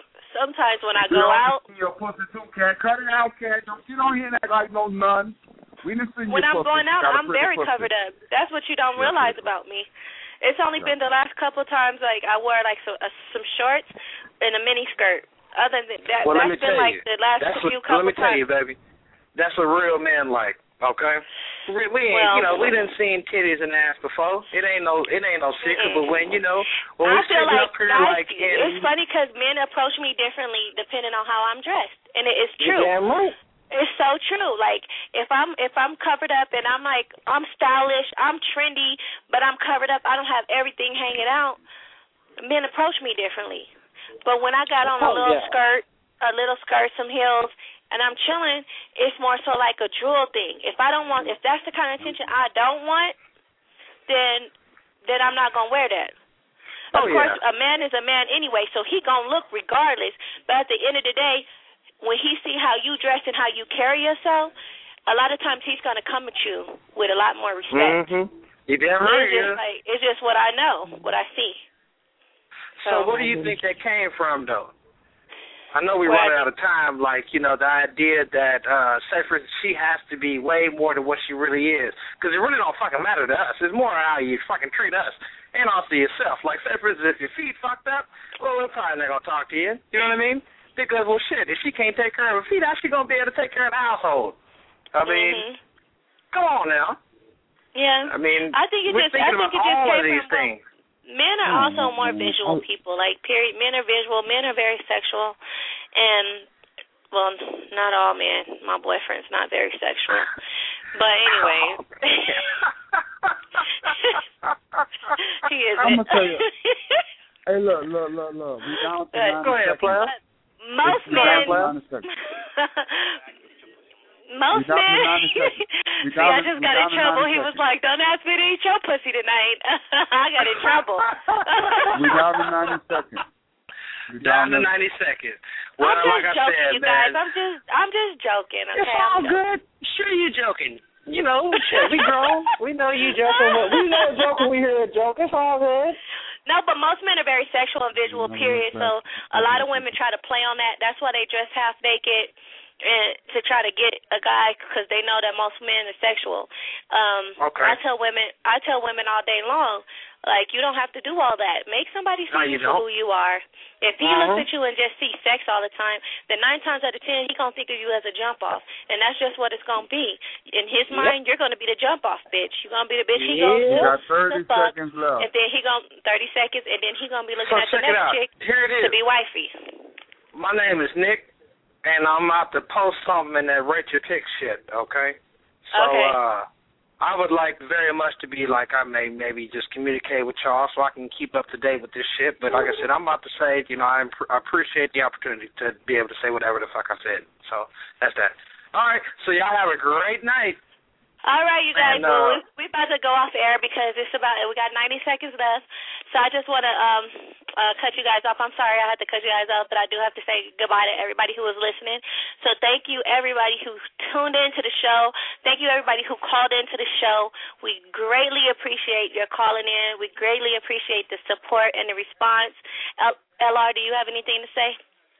sometimes when I go out. Your pussy too, Cat. Cut it out, Cat. Don't get on here and act like no nun. We didn't see when I'm going out, I'm very pussy. covered up. That's what you don't realize about me. It's only been the last couple of times, like, I wear, like, some shorts and a mini skirt. Other than that, well, that's been, like, the last few couple times. Let me tell you, baby. That's a real man like, okay? We didn't seen titties and ass before. It ain't no secret, but when, when I feel sitting like, up here guys, like... it's funny because men approach me differently depending on how I'm dressed, and it is true. You're damn right. It's so true. Like, if I'm covered up and I'm like, I'm stylish, I'm trendy, but I'm covered up, I don't have everything hanging out, men approach me differently. But when I got on a little skirt, some heels, and I'm chilling, it's more so like a drool thing. If that's the kind of attention I don't want, then I'm not going to wear that. Of course, a man is a man anyway, so he going to look regardless. But at the end of the day, when he see how you dress and how you carry yourself, a lot of times he's going to come at you with a lot more respect. Mm-hmm. You damn right. It's just what I know, what I see. So what do you think that came from, though? I know we're running out of time, like, the idea that, say, for instance, she has to be way more than what she really is. Because it really don't fucking matter to us. It's more how you fucking treat us and also yourself. Like, say, for instance, if your feet fucked up, well, we're probably not going to talk to you. You know what I mean? Because, well, shit, if she can't take care of her feet, how's she going to be able to take care of the household? I mean, come on now. Yeah. I mean, I think we're thinking about all of these things. Men are also more visual people, like, period. Men are visual. Men are very sexual. And, well, not all men. My boyfriend's not very sexual. But anyway. He is. I'm going to tell you. Hey, look. We down to 9 Go ahead, player. Most men. Most men. See, I just got in trouble. He was like, "Don't ask me to eat your pussy tonight." I got in trouble. We down to 90 seconds. Down to 90 seconds. Well, I'm just like joking, I said, you guys. man, I'm just joking. Okay? It's all good. Sure, you're joking. Shit, we grown. We know you joking. We know a joke when we hear a joke. It's all good. No, but most men are very sexual and visual, period. So a lot of women try to play on that. That's why they dress half naked and to try to get a guy because they know that most men are sexual. Okay. I tell women all day long, like, you don't have to do all that. Make somebody see you for who you are. If he looks at you and just sees sex all the time, then 9 times out of 10 he's going to think of you as a jump-off. And that's just what it's going to be. In his mind, you're going to be the jump-off bitch. You're going to be the bitch he goes to. You got 30 seconds left. And then 30 seconds, and then he's going to be looking at the next chick to be wifey. My name is Nick, and I'm about to post something in that Rate Your Tick shit, okay? So, I would like very much to be like I may maybe just communicate with y'all so I can keep up to date with this shit. But like I said, I'm about to say, I appreciate the opportunity to be able to say whatever the fuck I said. So that's that. All right, so y'all have a great night. All right, you guys. We're about to go off air because we got 90 seconds left. So I just want to cut you guys off. I'm sorry I had to cut you guys off, but I do have to say goodbye to everybody who was listening. So thank you, everybody who tuned in to the show. Thank you, everybody who called into the show. We greatly appreciate your calling in. We greatly appreciate the support and the response. LR, do you have anything to say?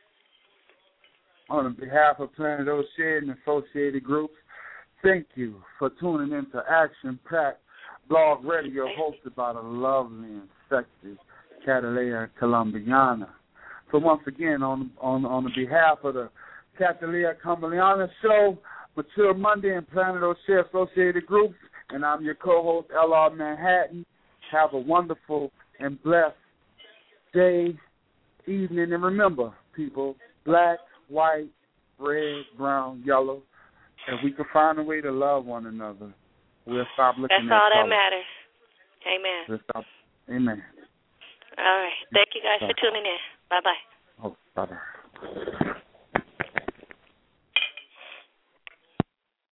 On behalf of Planet Ocean and associated groups, thank you for tuning in to Action Pack Blog Radio, hosted by the lovely and sexy Catalina Colombiana. So once again, on the behalf of the Catalina Colombiana show, Mature Monday and Planet Ocean associated groups, and I'm your co-host, LR Manhattan. Have a wonderful and blessed day, evening, and remember, people, black, white, red, brown, yellow, if we can find a way to love one another, we'll stop looking at color. That's all that matters. Amen. We'll stop. Amen. All right. Thank you guys for tuning in. Bye-bye. Oh, bye-bye.